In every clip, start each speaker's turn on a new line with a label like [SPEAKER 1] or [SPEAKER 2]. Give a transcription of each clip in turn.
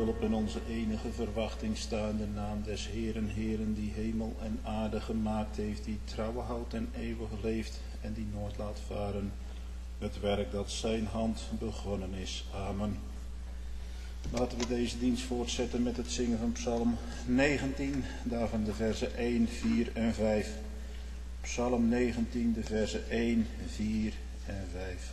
[SPEAKER 1] hulp en onze enige verwachting staan, de naam des Heeren, Heeren, die hemel en aarde gemaakt heeft, die trouw houdt en eeuwig leeft en die nooit laat varen het werk dat zijn hand begonnen is. Amen. Laten we deze dienst voortzetten met het zingen van Psalm 19, daarvan de versen 1, 4 en 5. Psalm 19, de versen 1, 4 en 5.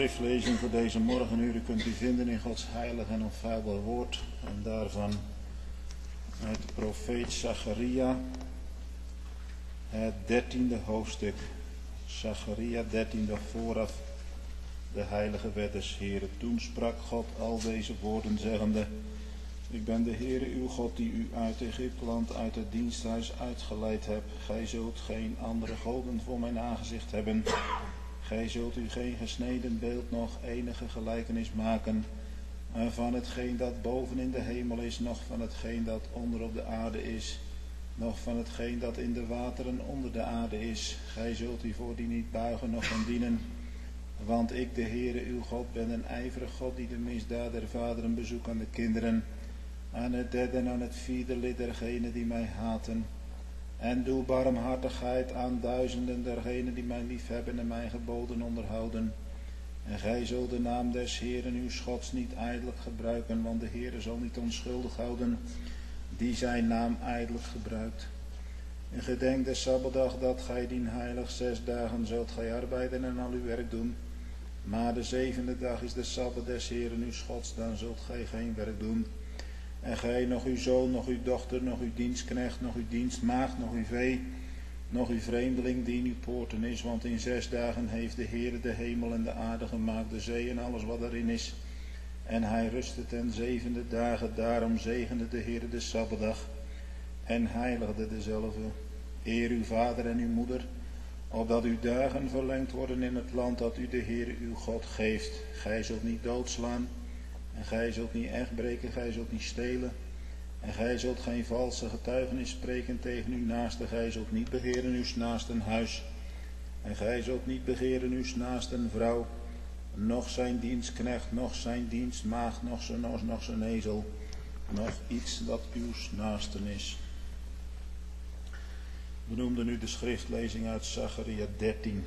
[SPEAKER 1] schriftlezing voor deze morgenuren kunt u vinden in Gods heilig en onfeilbaar woord. En daarvan uit de profeet Zacharia, het 13e hoofdstuk. Zacharia 13e vooraf. De heilige wet des Heeren. Toen sprak God al deze woorden zeggende: Ik ben de Heere uw God die u uit Egypteland, uit het diensthuis uitgeleid heb. Gij zult geen andere goden voor mijn aangezicht hebben. Gij zult u geen gesneden beeld nog enige gelijkenis maken van hetgeen dat boven in de hemel is, noch van hetgeen dat onder op de aarde is, noch van hetgeen dat in de wateren onder de aarde is. Gij zult u voor die niet buigen, noch van dienen. Want ik, de Heere uw God, ben een ijverig God die de misdaad der vaderen bezoekt aan de kinderen, aan het derde en aan het vierde lid dergenen die mij haten. En doe barmhartigheid aan duizenden dergenen die mij liefhebben en mijn geboden onderhouden. En gij zult de naam des Heeren uw Gods niet ijdelijk gebruiken, want de Heere zal niet onschuldig houden die zijn naam ijdelijk gebruikt. En gedenk de Sabbatdag dat gij dien heilig 6 dagen zult gij arbeiden en al uw werk doen. Maar de 7e dag is de Sabbat des Heeren uw Gods, dan zult gij geen werk doen. En gij, nog uw zoon, nog uw dochter, nog uw dienstknecht, nog uw dienstmaagd, nog uw vee, nog uw vreemdeling die in uw poorten is. Want in 6 dagen heeft de Heere de hemel en de aarde gemaakt, de zee en alles wat erin is. En hij rustte ten 7e dagen, daarom zegende de Heere de Sabbatdag en heiligde dezelve. Eer uw vader en uw moeder, opdat uw dagen verlengd worden in het land dat u de Heere uw God geeft. Gij zult niet doodslaan. En gij zult niet echt breken, gij zult niet stelen. En gij zult geen valse getuigenis spreken tegen uw naaste. Gij zult niet begeren uw naasten huis. En gij zult niet begeren uw naasten vrouw. Noch zijn dienstknecht, noch zijn dienstmaagd, noch zijn ezel. Nog iets dat uw naasten is. We noemden nu de schriftlezing uit Zacharia 13.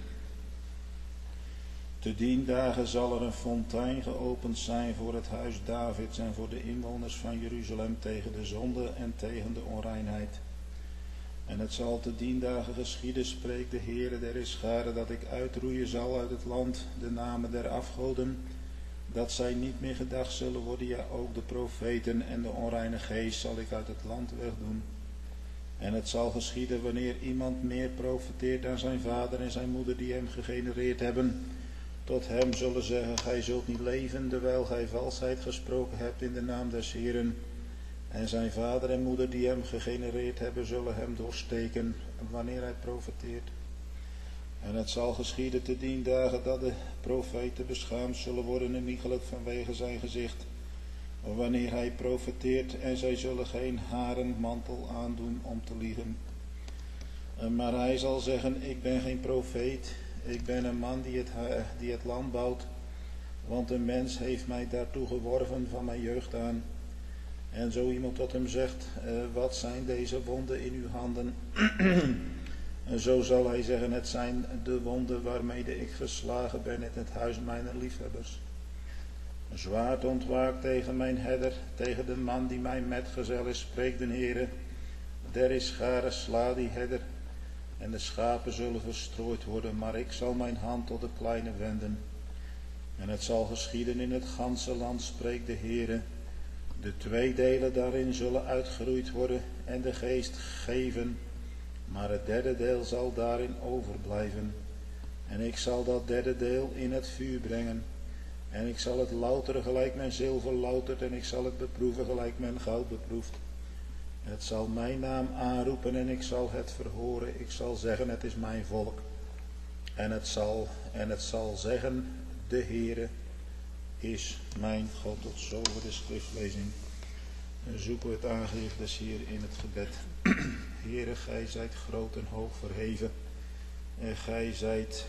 [SPEAKER 1] Te dien dagen zal er een fontein geopend zijn voor het huis Davids en voor de inwoners van Jeruzalem tegen de zonde en tegen de onreinheid. En het zal te dien dagen geschieden, spreekt de Heere der Heerscharen, dat ik uitroeien zal uit het land de namen der afgoden, dat zij niet meer gedacht zullen worden, ja ook de profeten en de onreine geest zal ik uit het land wegdoen. En het zal geschieden wanneer iemand meer profeteert dan zijn vader en zijn moeder die hem gegenereerd hebben, tot hem zullen zeggen: gij zult niet leven, terwijl gij valsheid gesproken hebt in de naam des Heeren. En zijn vader en moeder die hem gegenereerd hebben, zullen hem doorsteken wanneer hij profeteert. En het zal geschieden te dien dagen dat de profeten beschaamd zullen worden en iegelijk vanwege zijn gezicht, wanneer hij profeteert, en zij zullen geen haren mantel aandoen om te liegen. Maar hij zal zeggen: ik ben geen profeet, ik ben een man die het land bouwt, want een mens heeft mij daartoe geworven van mijn jeugd aan. En zo iemand tot hem zegt: wat zijn deze wonden in uw handen? En zo zal hij zeggen: het zijn de wonden waarmede ik geslagen ben in het huis mijner liefhebbers. Een zwaard ontwaakt tegen mijn herder, tegen de man die mijn metgezel is, spreekt de Heere. Der Heerscharen, sla die herder, en de schapen zullen verstrooid worden, maar ik zal mijn hand tot de kleine wenden. En het zal geschieden in het ganse land, spreekt de Heere. De 2 delen daarin zullen uitgeroeid worden en de geest geven, maar het 3e deel zal daarin overblijven. En ik zal dat 3e deel in het vuur brengen. En ik zal het louteren gelijk men zilver loutert, en ik zal het beproeven gelijk men goud beproeft. Het zal mijn naam aanroepen en ik zal het verhoren. Ik zal zeggen: het is mijn volk. En het zal zeggen: de Heere is mijn God. Tot zover de schriftlezing. En zoeken we het aangezicht des Heeren in het gebed. Heere, gij zijt groot en hoog verheven. En gij zijt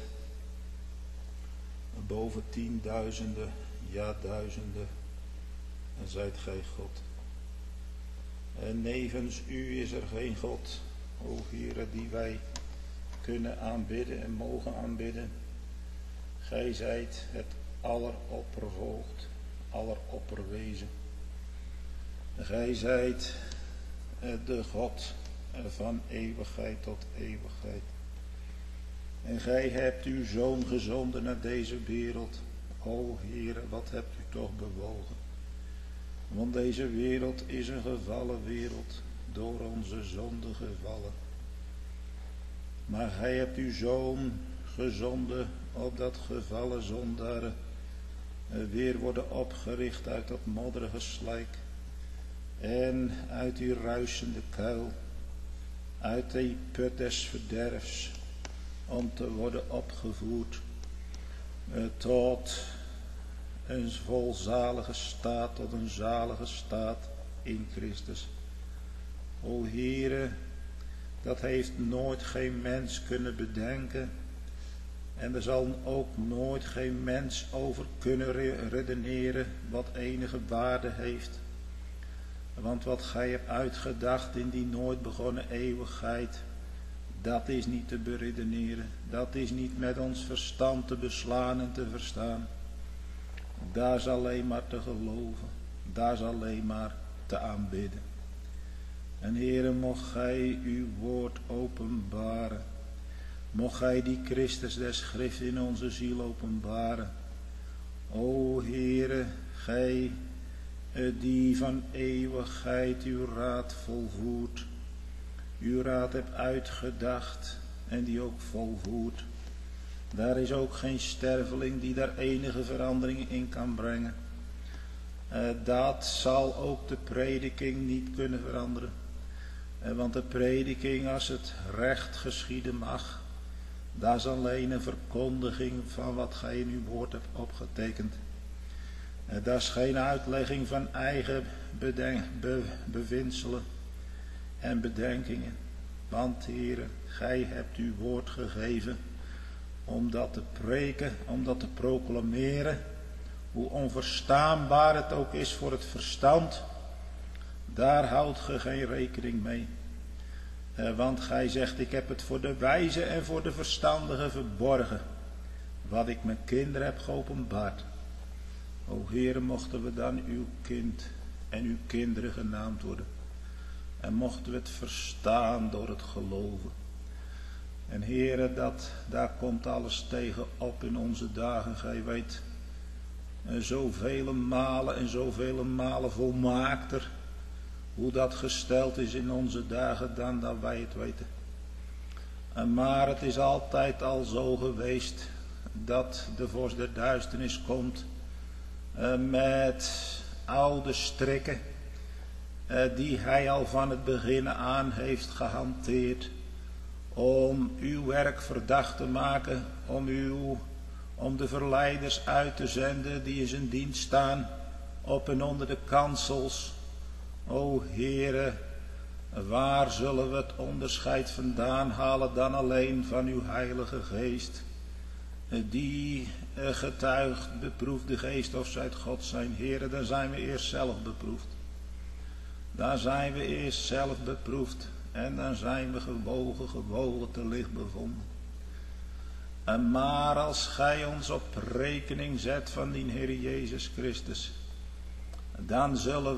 [SPEAKER 1] boven 10.000, ja duizenden. En zijt gij God. En nevens u is er geen God, o Heere, die wij kunnen aanbidden en mogen aanbidden. Gij zijt het alleropperhoogst, alleropperwezen. Gij zijt de God van eeuwigheid tot eeuwigheid. En gij hebt uw Zoon gezonden naar deze wereld, O Heere, wat hebt u toch bewogen. Want deze wereld is een gevallen wereld, door onze zonde gevallen. Maar gij hebt uw Zoon gezonden, opdat gevallen zondaren weer worden opgericht uit dat modderige slijk. En uit die ruisende kuil, uit die put des verderfs, om te worden opgevoerd tot een volzalige staat, tot een zalige staat in Christus. O Heere, dat heeft nooit geen mens kunnen bedenken. En er zal ook nooit geen mens over kunnen redeneren wat enige waarde heeft. Want wat gij hebt uitgedacht in die nooit begonnen eeuwigheid, dat is niet te beredeneren. Dat is niet met ons verstand te beslaan en te verstaan. Daar is alleen maar te geloven. Daar is alleen maar te aanbidden. En Heere, mocht gij uw woord openbaren. Mocht gij die Christus des Schrift in onze ziel openbaren. O Heere, gij die van eeuwigheid uw raad volvoert. Uw raad hebt uitgedacht en die ook volvoert. Daar is ook geen sterveling die daar enige verandering in kan brengen. Dat zal ook de prediking niet kunnen veranderen. Want de prediking, als het recht geschieden mag, dat is alleen een verkondiging van wat gij in uw woord hebt opgetekend. Dat is geen uitlegging van eigen bevindselen en bedenkingen. Want Heere, gij hebt uw woord gegeven om dat te preken, om dat te proclameren. Hoe onverstaanbaar het ook is voor het verstand, daar houdt ge geen rekening mee. Want gij zegt, ik heb het voor de wijze en voor de verstandigen verborgen, wat ik mijn kinderen heb geopenbaard. O Heere, mochten we dan uw kind en uw kinderen genaamd worden. En mochten we het verstaan door het geloven. En Heere, daar komt alles tegen op in onze dagen. Gij weet, zoveel malen en zoveel malen volmaakter hoe dat gesteld is in onze dagen dan dat wij het weten. Maar het is altijd al zo geweest dat de vorst der duisternis komt met oude strikken die hij al van het begin aan heeft gehanteerd om uw werk verdacht te maken, om de verleiders uit te zenden die in zijn dienst staan op en onder de kansels. O Heere, waar zullen we het onderscheid vandaan halen dan alleen van uw heilige geest, die getuigt, beproeft de geest of zij uit God zijn. Heere, dan zijn we eerst zelf beproefd. Daar zijn we eerst zelf beproefd en dan zijn we gewogen te licht bevonden. Maar als gij ons op rekening zet van die Heer Jezus Christus, dan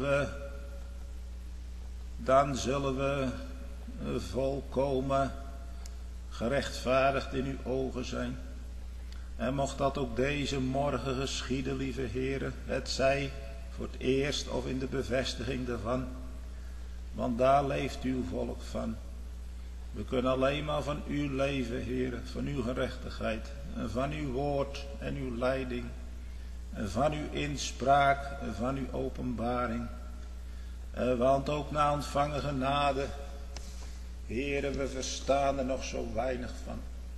[SPEAKER 1] zullen we volkomen gerechtvaardigd in uw ogen zijn. En mocht dat ook deze morgen geschieden, lieve Heere, het zij voor het eerst of in de bevestiging daarvan. Want daar leeft uw volk van. We kunnen alleen maar van u leven, Heere, van uw gerechtigheid, en van uw woord en uw leiding, en van uw inspraak, en van uw openbaring. Want ook na ontvangen genade, Heere, we verstaan er nog zo weinig van.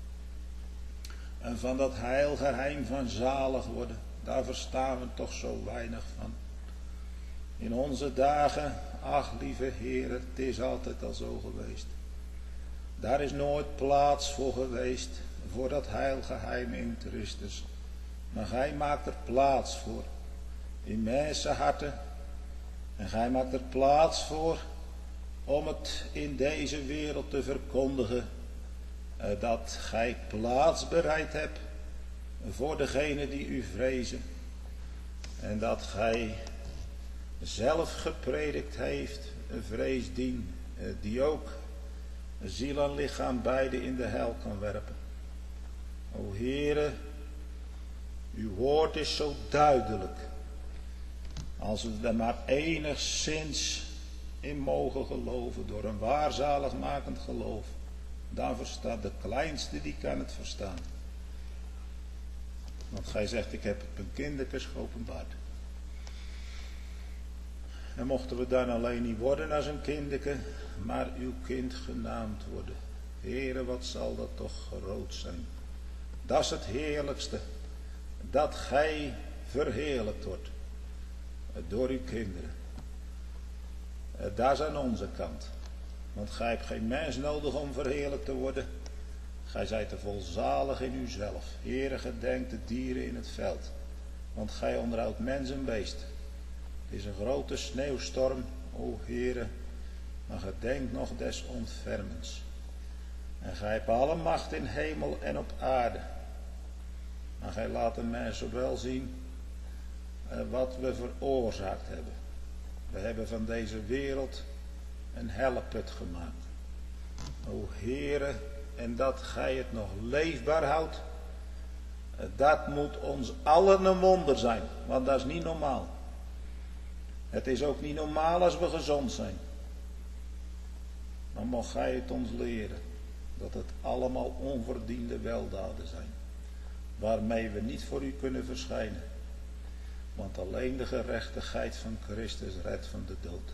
[SPEAKER 1] En van dat heilgeheim van zalig worden, daar verstaan we toch zo weinig van. In onze dagen, ach lieve Heere, het is altijd al zo geweest. Daar is nooit plaats voor geweest, voor dat heilgeheim in Christus. Maar gij maakt er plaats voor, in mensenharten. En gij maakt er plaats voor, om het in deze wereld te verkondigen. Dat gij plaats bereid hebt voor degenen die u vrezen. En dat gij zelf gepredikt heeft, een vreesdien, die ook ziel en lichaam beide in de hel kan werpen. O Heere, Uw woord is zo duidelijk. Als we er maar enigszins in mogen geloven door een waarzaligmakend geloof, dan verstaat de kleinste, die kan het verstaan. Want gij zegt, ik heb het mijn kindertjes geopenbaard. En mochten we dan alleen niet worden als een kinderke, maar uw kind genaamd worden. Heere, wat zal dat toch groot zijn. Dat is het heerlijkste. Dat gij verheerlijkt wordt. Door uw kinderen. Dat is aan onze kant. Want gij hebt geen mens nodig om verheerlijkt te worden. Gij zijt er volzalig in uzelf. Heere, gedenk de dieren in het veld. Want gij onderhoudt mens en beest. Het is een grote sneeuwstorm, o Heere, maar gedenk nog des ontfermens. En gij hebt alle macht in hemel en op aarde. Maar gij laat de mensen wel zien wat we veroorzaakt hebben. We hebben van deze wereld een helleput gemaakt. O Heere, en dat gij het nog leefbaar houdt, dat moet ons allen een wonder zijn, want dat is niet normaal. Het is ook niet normaal als we gezond zijn. Dan mag gij het ons leren, dat het allemaal onverdiende weldaden zijn, waarmee we niet voor u kunnen verschijnen. Want alleen de gerechtigheid van Christus redt van de dood.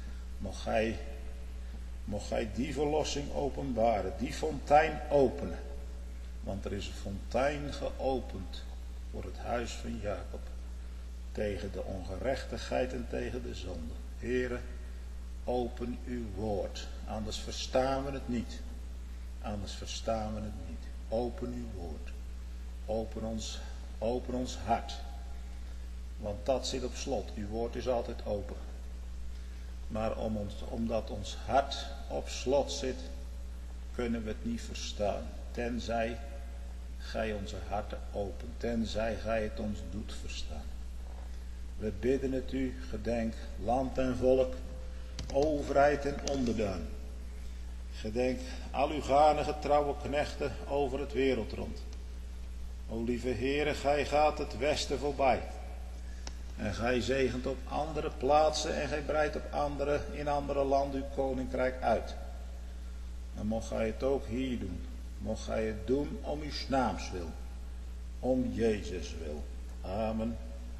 [SPEAKER 1] Mocht gij die verlossing openbaren, die fontein openen. Want er is een fontein geopend voor het huis van Jacob. Tegen de ongerechtigheid en tegen de zonde. Heere, open uw woord. Anders verstaan we het niet. Anders verstaan we het niet. Open uw woord. Open ons hart. Want dat zit op slot. Uw woord is altijd open. Maar omdat ons hart op slot zit, kunnen we het niet verstaan. Tenzij gij onze harten opent. Tenzij gij het ons doet verstaan. We bidden het u, gedenk land en volk, overheid en onderdaan. Gedenk al uw ganige trouwe knechten over het wereld rond. O lieve Heere, gij gaat het westen voorbij. En gij zegent op andere plaatsen en gij breidt in andere landen uw koninkrijk uit. En mocht gij het ook hier doen. Mocht gij het doen om uw naams wil. Om Jezus wil. Amen.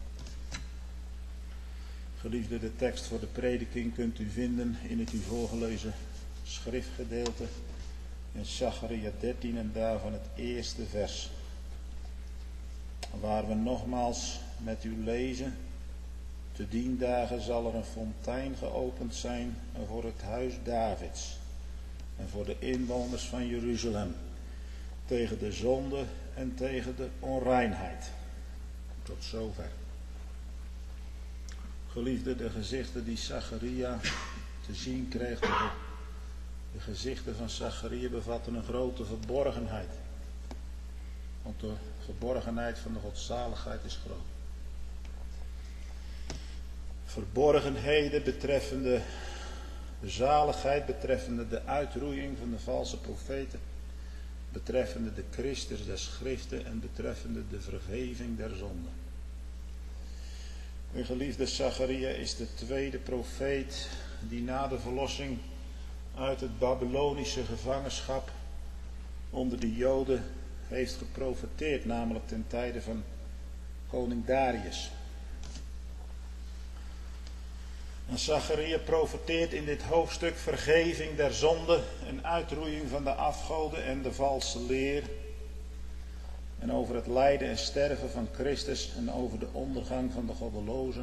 [SPEAKER 1] Geliefde, de tekst voor de prediking kunt u vinden in het u voorgelezen schriftgedeelte in Zacharia 13 en daarvan het eerste vers. Waar we nogmaals met u lezen. Te dien dagen zal er een fontein geopend zijn voor het huis Davids en voor de inwoners van Jeruzalem, tegen de zonde en tegen de onreinheid. Tot zover. Geliefde, de gezichten die Zacharia te zien kreeg, de gezichten van Zacharia bevatten een grote verborgenheid. Want de verborgenheid van de godzaligheid is groot. Verborgenheden betreffende de zaligheid, betreffende de uitroeiing van de valse profeten, betreffende de Christus der schriften en betreffende de vergeving der zonden. Mijn geliefde, Zacharia is de tweede profeet die na de verlossing uit het Babylonische gevangenschap onder de Joden heeft geprofeteerd, namelijk ten tijde van koning Darius. En Zacharia profeteert in dit hoofdstuk vergeving der zonde en uitroeiing van de afgoden en de valse leer. En over het lijden en sterven van Christus en over de ondergang van de goddelozen.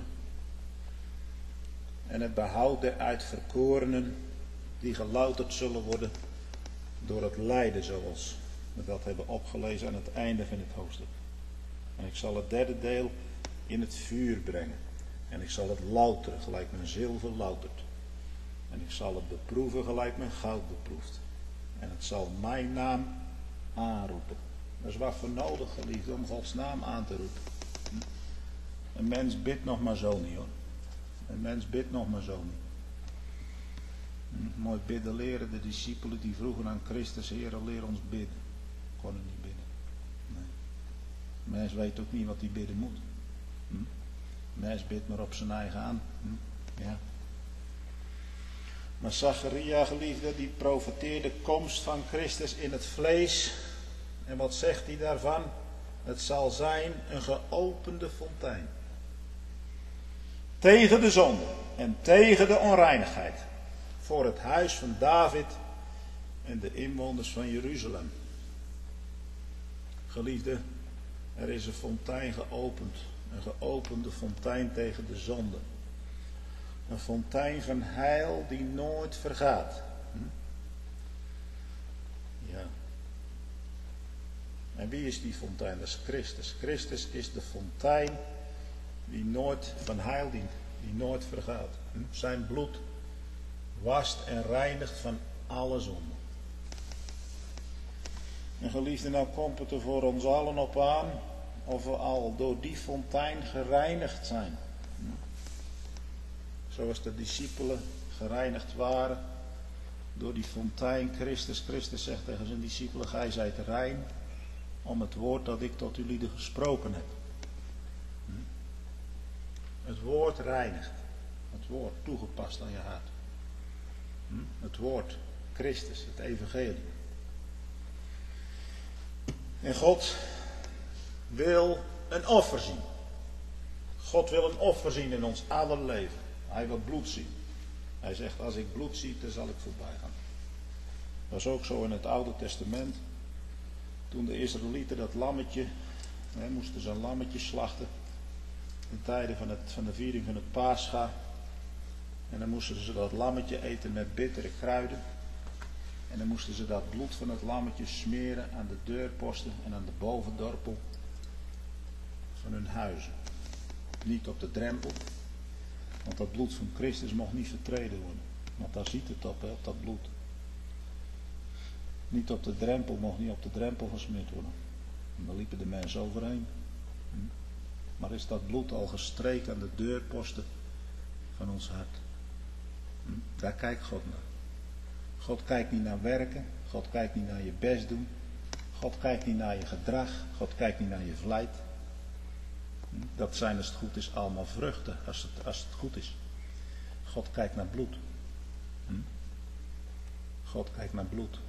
[SPEAKER 1] En het behoud der uitverkorenen die gelouterd zullen worden door het lijden, zoals we dat hebben opgelezen aan het einde van het hoofdstuk. En ik zal het derde deel in het vuur brengen. En ik zal het louteren gelijk men zilver loutert. En ik zal het beproeven gelijk men goud beproeft. En het zal mijn naam aanroepen. Dat is wat voor nodig, geliefd, om Gods naam aan te roepen. Een mens bidt nog maar zo niet, hoor. Een mens bidt nog maar zo niet. Mooi bidden leren, de discipelen die vroegen aan Christus, Heere, leer ons bidden. Konden niet bidden. Nee. Mens weet ook niet wat hij bidden moet. Mens bidt maar op zijn eigen aan. Ja. Maar Zacharia, geliefde, die profeteerde komst van Christus in het vlees. En wat zegt hij daarvan? Het zal zijn een geopende fontein. Tegen de zonde en tegen de onreinigheid. Voor het huis van David en de inwoners van Jeruzalem. Geliefde, er is een fontein geopend. Een geopende fontein tegen de zonde. Een fontein van heil die nooit vergaat. Ja. En wie is die fontein? Dat is Christus. Christus is de fontein die nooit van heil dient. Die nooit vergaat. Zijn bloed wast en reinigt van alle zonde. En geliefde, nou komt het er voor ons allen op aan of we al door die fontein gereinigd zijn. Zoals de discipelen gereinigd waren door die fontein Christus. Christus zegt tegen zijn discipelen, gij zijt rein om het woord dat ik tot jullie gesproken heb. Het woord reinigt. Het woord toegepast aan je hart. Het woord Christus, het evangelie. En God wil een offer zien. God wil een offer zien in ons aller leven. Hij wil bloed zien. Hij zegt, als ik bloed zie, dan zal ik voorbij gaan. Dat was ook zo in het Oude Testament. Toen de Israëlieten dat lammetje, moesten ze een lammetje slachten. In tijden van de viering van het Pascha. En dan moesten ze dat lammetje eten met bittere kruiden. En dan moesten ze dat bloed van het lammetje smeren aan de deurposten en aan de bovendorpel van hun huizen. Niet op de drempel. Want dat bloed van Christus mocht niet vertreden worden. Want daar ziet het op dat bloed. Niet op de drempel, mocht niet op de drempel gesmeerd worden. En daar liepen de mensen overheen. Maar is dat bloed al gestreken aan de deurposten van ons hart? Daar kijkt God naar. God kijkt niet naar werken. God kijkt niet naar je best doen. God kijkt niet naar je gedrag. God kijkt niet naar je vlijt. Dat zijn, als het goed is, allemaal vruchten. Als het goed is. God kijkt naar bloed. God kijkt naar bloed.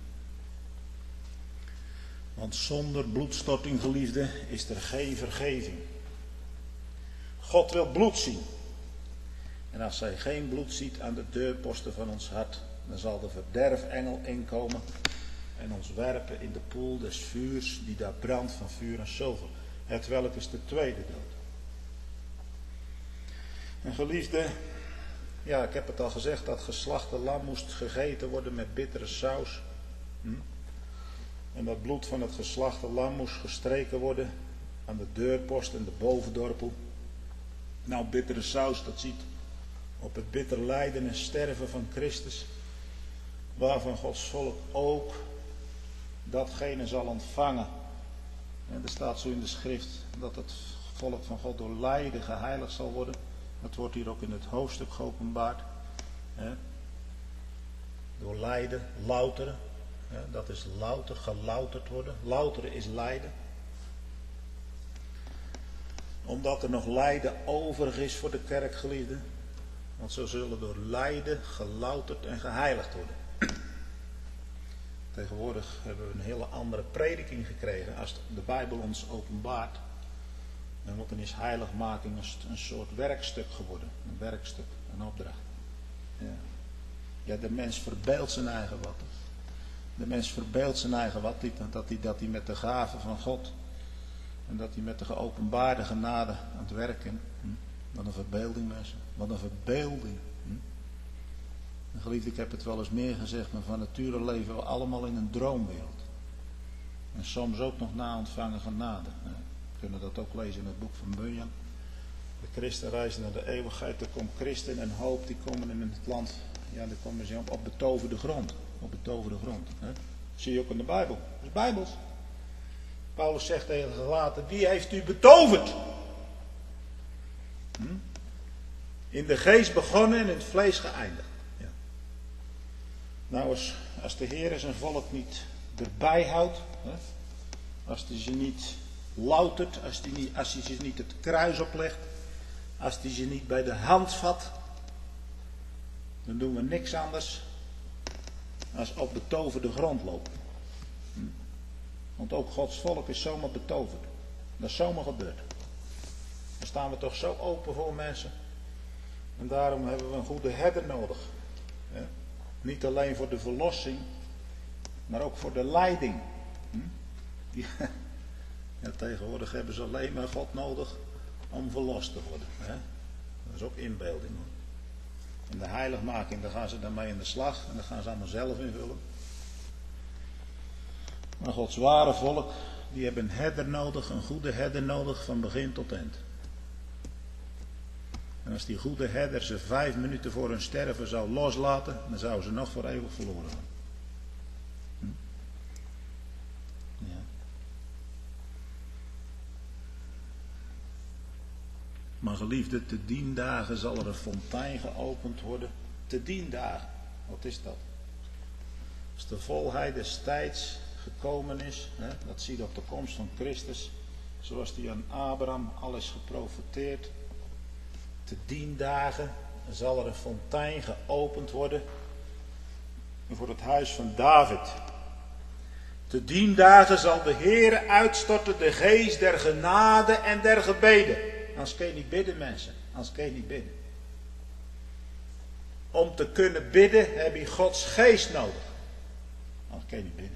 [SPEAKER 1] Want zonder bloedstorting, geliefde, is er geen vergeving. God wil bloed zien. En als hij geen bloed ziet aan de deurposten van ons hart, dan zal de verderfengel inkomen en ons werpen in de poel des vuurs die daar brandt van vuur en zilver. Het welk is de tweede dood. En geliefde, ja, ik heb het al gezegd, dat geslachte lam moest gegeten worden met bittere saus. En dat bloed van het geslachte lam moest gestreken worden aan de deurpost en de bovendorpel. Nou, bittere saus, dat ziet op het bitter lijden en sterven van Christus, waarvan Gods volk ook datgene zal ontvangen. En er staat zo in de schrift dat het volk van God door lijden geheiligd zal worden. Dat wordt hier ook in het hoofdstuk geopenbaard. Door lijden, louteren. Dat is louter, gelouterd worden. Louteren is lijden. Omdat er nog lijden overig is voor de kerk, geliefden. Want zo zullen door lijden gelouterd en geheiligd worden. Tegenwoordig hebben we een hele andere prediking gekregen als de Bijbel ons openbaart. En want dan is heiligmaking een soort werkstuk geworden. Een werkstuk, een opdracht. Ja, de mens verbeeldt zijn eigen wat. De mens verbeeldt zijn eigen wat. Dat hij met de gave van God en dat hij met de geopenbaarde genade aan het werken. Wat een verbeelding, mensen. Wat een verbeelding. En geliefd, ik heb het wel eens meer gezegd, maar van nature leven we allemaal in een droomwereld. En soms ook nog na ontvangen genade. We kunnen dat ook lezen in het boek van Bunyan. De christen reizen naar de eeuwigheid. Er komt christen en hoop, die komen in het land. Ja, dan komen ze op betoverde grond. Op betoverde grond. Dat zie je ook in de Bijbel. Dat is Bijbels. Paulus zegt tegen de Galaten, wie heeft u betoverd? In de geest begonnen en in het vlees geëindigd. Ja. Nou, als de Heer zijn volk niet erbij houdt, als hij ze niet loutert, als hij ze niet het kruis oplegt, als hij ze niet bij de hand vat, dan doen we niks anders als op betoverde grond lopen. Want ook Gods volk is zomaar betoverd. Dat is zomaar gebeurd. Dan staan we toch zo open voor mensen. En daarom hebben we een goede herder nodig. Ja? Niet alleen voor de verlossing, maar ook voor de leiding. Ja, tegenwoordig hebben ze alleen maar God nodig om verlost te worden. Hè? Dat is ook inbeelding. Hoor. In de heiligmaking, daar gaan ze dan mee in de slag en daar gaan ze allemaal zelf invullen. Maar Gods ware volk, die hebben een herder nodig, een goede herder nodig van begin tot eind. En als die goede herder ze 5 minuten voor hun sterven zou loslaten, dan zouden ze nog voor eeuwig verloren gaan. Ja. Maar geliefde, te dien dagen zal er een fontein geopend worden. Te dien dagen, wat is dat? Als de volheid des tijds gekomen is, hè, dat zie je op de komst van Christus, zoals die aan Abraham al is geprofeteerd. Te dien dagen zal er een fontein geopend worden voor het huis van David. Te dien dagen zal de Heere uitstorten de geest der genade en der gebeden. Anders kun je niet bidden, mensen. Anders kun je niet bidden. Om te kunnen bidden heb je Gods geest nodig. Anders kun je niet bidden.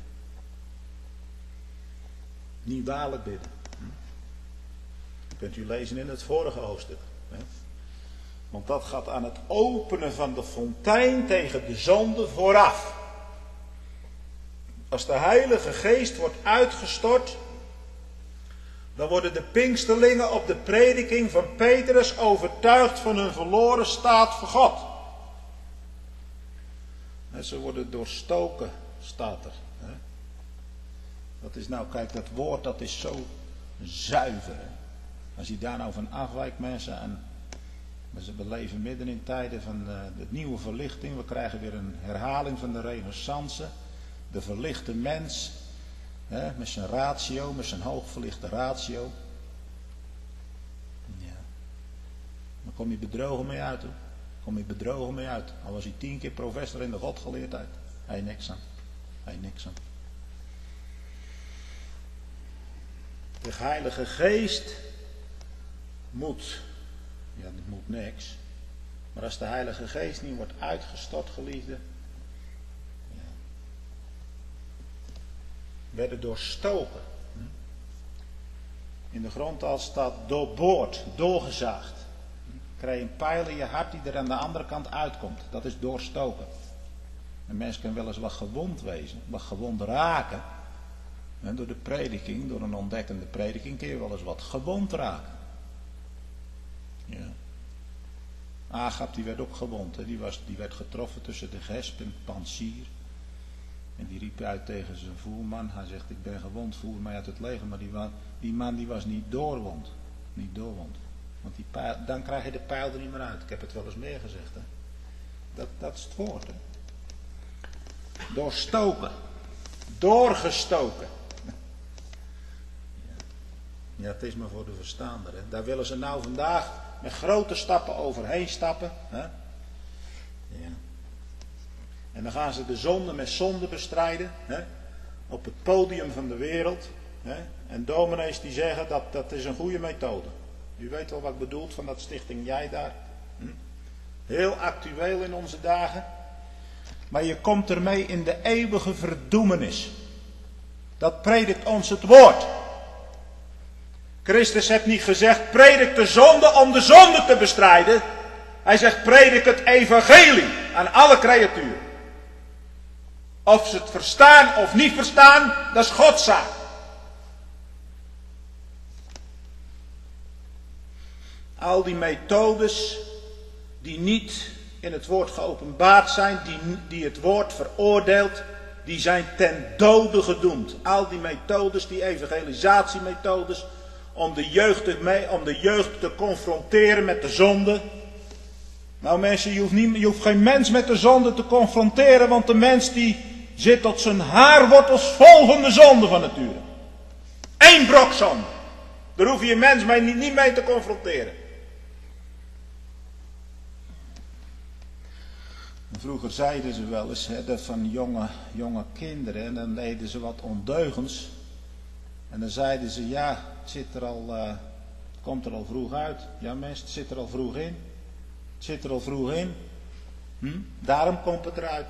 [SPEAKER 1] Niet waarlijk bidden. Dat kunt u lezen in het vorige hoofdstuk. Want dat gaat aan het openen van de fontein tegen de zonde vooraf. Als de Heilige Geest wordt uitgestort, dan worden de Pinksterlingen op de prediking van Petrus overtuigd van hun verloren staat voor God. En ze worden doorstoken, staat er. Dat is nou, kijk, dat woord dat is zo zuiver. Als je daar nou van afwijkt, mensen, en we leven midden in tijden van de nieuwe verlichting. We krijgen weer een herhaling van de renaissance. De verlichte mens, met zijn ratio, met zijn hoogverlichte ratio. Ja. Dan kom je bedrogen mee uit, hoor. Kom je bedrogen mee uit. Al was hij 10 keer professor in de godgeleerdheid. Hij niks aan. Hij niks aan. De Heilige Geest moet, ja, dat moet niks. Maar als de Heilige Geest niet wordt uitgestort, geliefde, ja, werden doorstoken. In de grondtaal staat doorboord, doorgezaagd. Krijg je een pijl in je hart die er aan de andere kant uitkomt. Dat is doorstoken. Een mens kan wel eens wat gewond wezen, wat gewond raken. En door de prediking, door een ontdekkende prediking, kun je wel eens wat gewond raken. Ja. Agab die werd ook gewond. Hè. Die werd getroffen tussen de gesp en het pansier. En die riep uit tegen zijn voerman. Hij zegt, ik ben gewond, voer mij uit het leger. Maar die man die was niet doorwond. Niet doorwond. Want die pijl, dan krijg je de pijl er niet meer uit. Ik heb het wel eens meer gezegd. Hè. Dat is het woord. Hè. Doorstoken. Doorgestoken. Ja, het is maar voor de verstaander. Hè. Daar willen ze nou vandaag met grote stappen overheen stappen. Hè. Ja. En dan gaan ze de zonde met zonde bestrijden. Hè. Op het podium van de wereld. Hè. En dominees die zeggen dat is een goede methode. U weet wel wat ik bedoel van dat stichting Jij daar. Heel actueel in onze dagen. Maar je komt ermee in de eeuwige verdoemenis. Dat predikt ons het woord. Christus heeft niet gezegd, predik de zonde om de zonde te bestrijden. Hij zegt, predik het evangelie aan alle creaturen. Of ze het verstaan of niet verstaan, dat is Gods zaak. Al die methodes die niet in het woord geopenbaard zijn, die het woord veroordeelt, die zijn ten dode gedoemd. Al die methodes, die evangelisatiemethodes, om de jeugd te confronteren met de zonde. Nou mensen, je hoeft geen mens met de zonde te confronteren, want de mens die zit tot zijn haarwortels vol van de zonde van nature. 1 brok zonde. Daar hoef je een mens niet mee te confronteren. Vroeger zeiden ze wel eens dat van jonge kinderen, en dan deden ze wat ondeugens. En dan zeiden ze, ja, het komt er al vroeg uit. Ja mensen, het zit er al vroeg in. Het zit er al vroeg in. Daarom komt het eruit.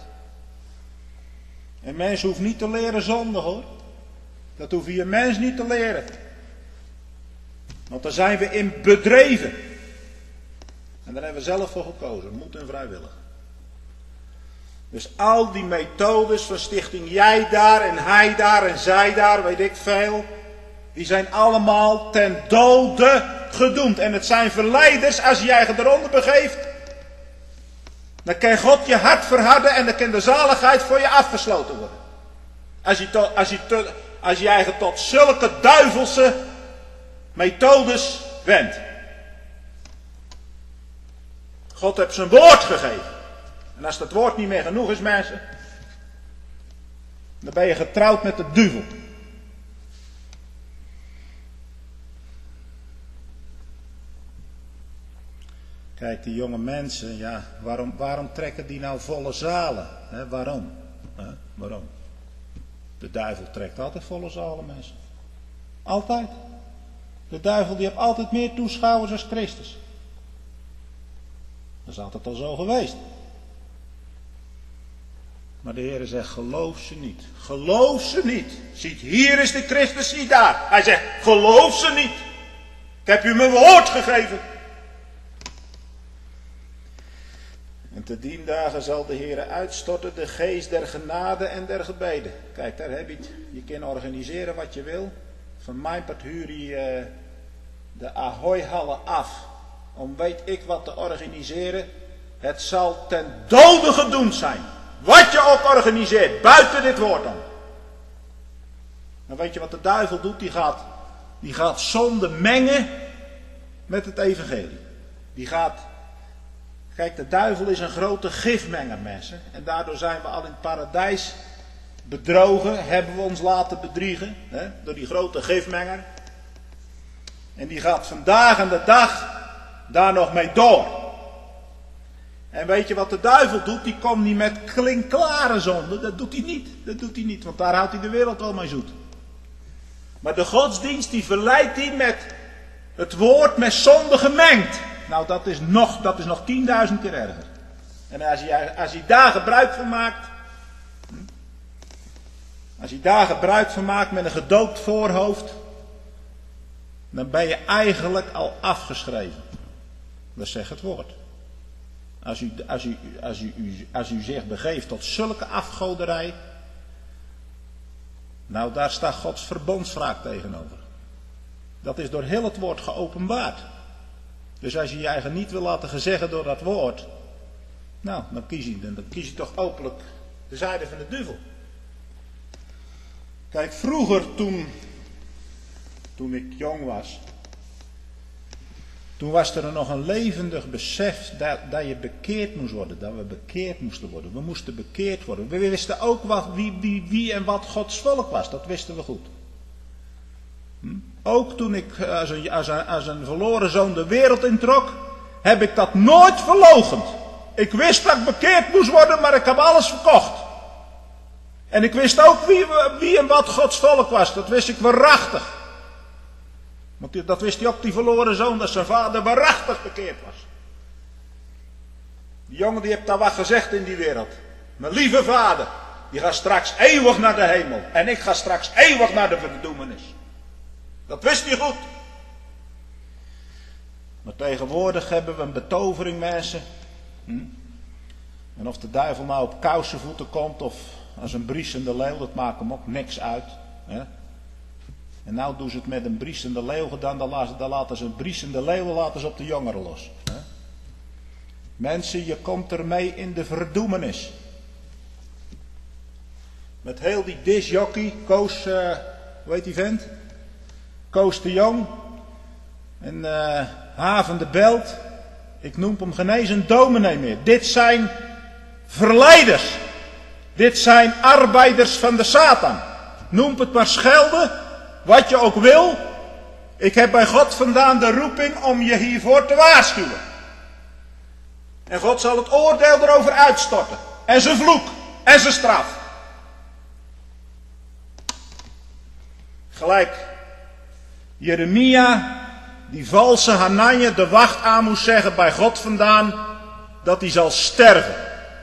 [SPEAKER 1] En mens hoeft niet te leren zondig hoor. Dat hoef je een mens niet te leren. Want daar zijn we in bedreven. En daar hebben we zelf voor gekozen. Moed en vrijwillig. Dus al die methodes van stichting jij daar en hij daar en zij daar, weet ik veel. Die zijn allemaal ten dode gedoemd. En het zijn verleiders als je je eigen eronder begeeft. Dan kan God je hart verharden en dan kan de zaligheid voor je afgesloten worden. Als je eigen tot zulke duivelse methodes wendt. God heeft zijn woord gegeven. En als dat woord niet meer genoeg is, mensen, dan ben je getrouwd met de duivel. Kijk, die jonge mensen, ja, waarom trekken die nou volle zalen? Waarom? Waarom? De duivel trekt altijd volle zalen, mensen. Altijd. De duivel die heeft altijd meer toeschouwers als Christus. Dat is altijd al zo geweest. Maar de Heer zegt, geloof ze niet. Geloof ze niet. Ziet, hier is de Christus, zie daar. Hij zegt, geloof ze niet. Ik heb u mijn woord gegeven. En te dien dagen zal de Heer uitstorten de geest der genade en der gebeden. Kijk, daar heb je het. Je kan organiseren wat je wil. Van mijn part huur je de Ahoy-hallen af. Om weet ik wat te organiseren. Het zal ten dode gedoemd zijn. Wat je ook organiseert, buiten dit woord dan. Dan weet je wat de duivel doet? Die gaat zonde mengen met het evangelie. Kijk, de duivel is een grote gifmenger, mensen. En daardoor zijn we al in het paradijs bedrogen, hebben we ons laten bedriegen, door die grote gifmenger. En die gaat vandaag en de dag daar nog mee door. En weet je wat de duivel doet? Die komt niet met klinkklare zonde. Dat doet hij niet. Dat doet hij niet, want daar houdt hij de wereld wel mee zoet. Maar de godsdienst die verleidt hij met het woord met zonde gemengd. Nou, dat is nog 10.000 keer erger. En als hij daar gebruik van maakt. Als hij daar gebruik van maakt met een gedoopt voorhoofd. Dan ben je eigenlijk al afgeschreven. Dat zegt het woord. Als u zich begeeft tot zulke afgoderij. Nou, daar staat Gods verbondswraak tegenover. Dat is door heel het woord geopenbaard. Dus als je je eigen niet wil laten gezeggen door dat woord. Nou, dan kies je toch openlijk de zijde van de duivel. Kijk, vroeger toen ik jong was. Toen was er nog een levendig besef dat je bekeerd moest worden. Dat we bekeerd moesten worden. We moesten bekeerd worden. We wisten ook wie en wat Gods volk was. Dat wisten we goed. Ook toen ik als een verloren zoon de wereld introk, heb ik dat nooit verloochend. Ik wist dat ik bekeerd moest worden, maar ik heb alles verkocht. En ik wist ook wie en wat Gods volk was. Dat wist ik waarachtig. Want dat wist hij ook, die verloren zoon, dat zijn vader waarachtig bekeerd was. Die jongen die heeft daar wat gezegd in die wereld. Mijn lieve vader, die gaat straks eeuwig naar de hemel. En ik ga straks eeuwig naar de verdoemenis. Dat wist hij goed. Maar tegenwoordig hebben we een betovering, mensen. En of de duivel nou op kousenvoeten komt of als een briesende leeuw, dat maakt hem ook niks uit. En nou doen ze het met een briesende leeuw gedaan, dan laten ze een briesende leeuw op de jongeren los. Mensen, je komt ermee in de verdoemenis. Met heel die disjockey, Koos, hoe heet die vent? Koos de Jong. En Haven de Belt. Ik noem hem geen eens een dominee meer. Dit zijn verleiders. Dit zijn arbeiders van de Satan. Noem het maar schelden. Wat je ook wil.
[SPEAKER 2] Ik heb bij God vandaan de roeping om je hiervoor te waarschuwen. En God zal het oordeel erover uitstorten. En zijn vloek. En zijn straf. Gelijk Jeremia, die valse Hananja, de wacht aan moest zeggen bij God vandaan dat hij zal sterven.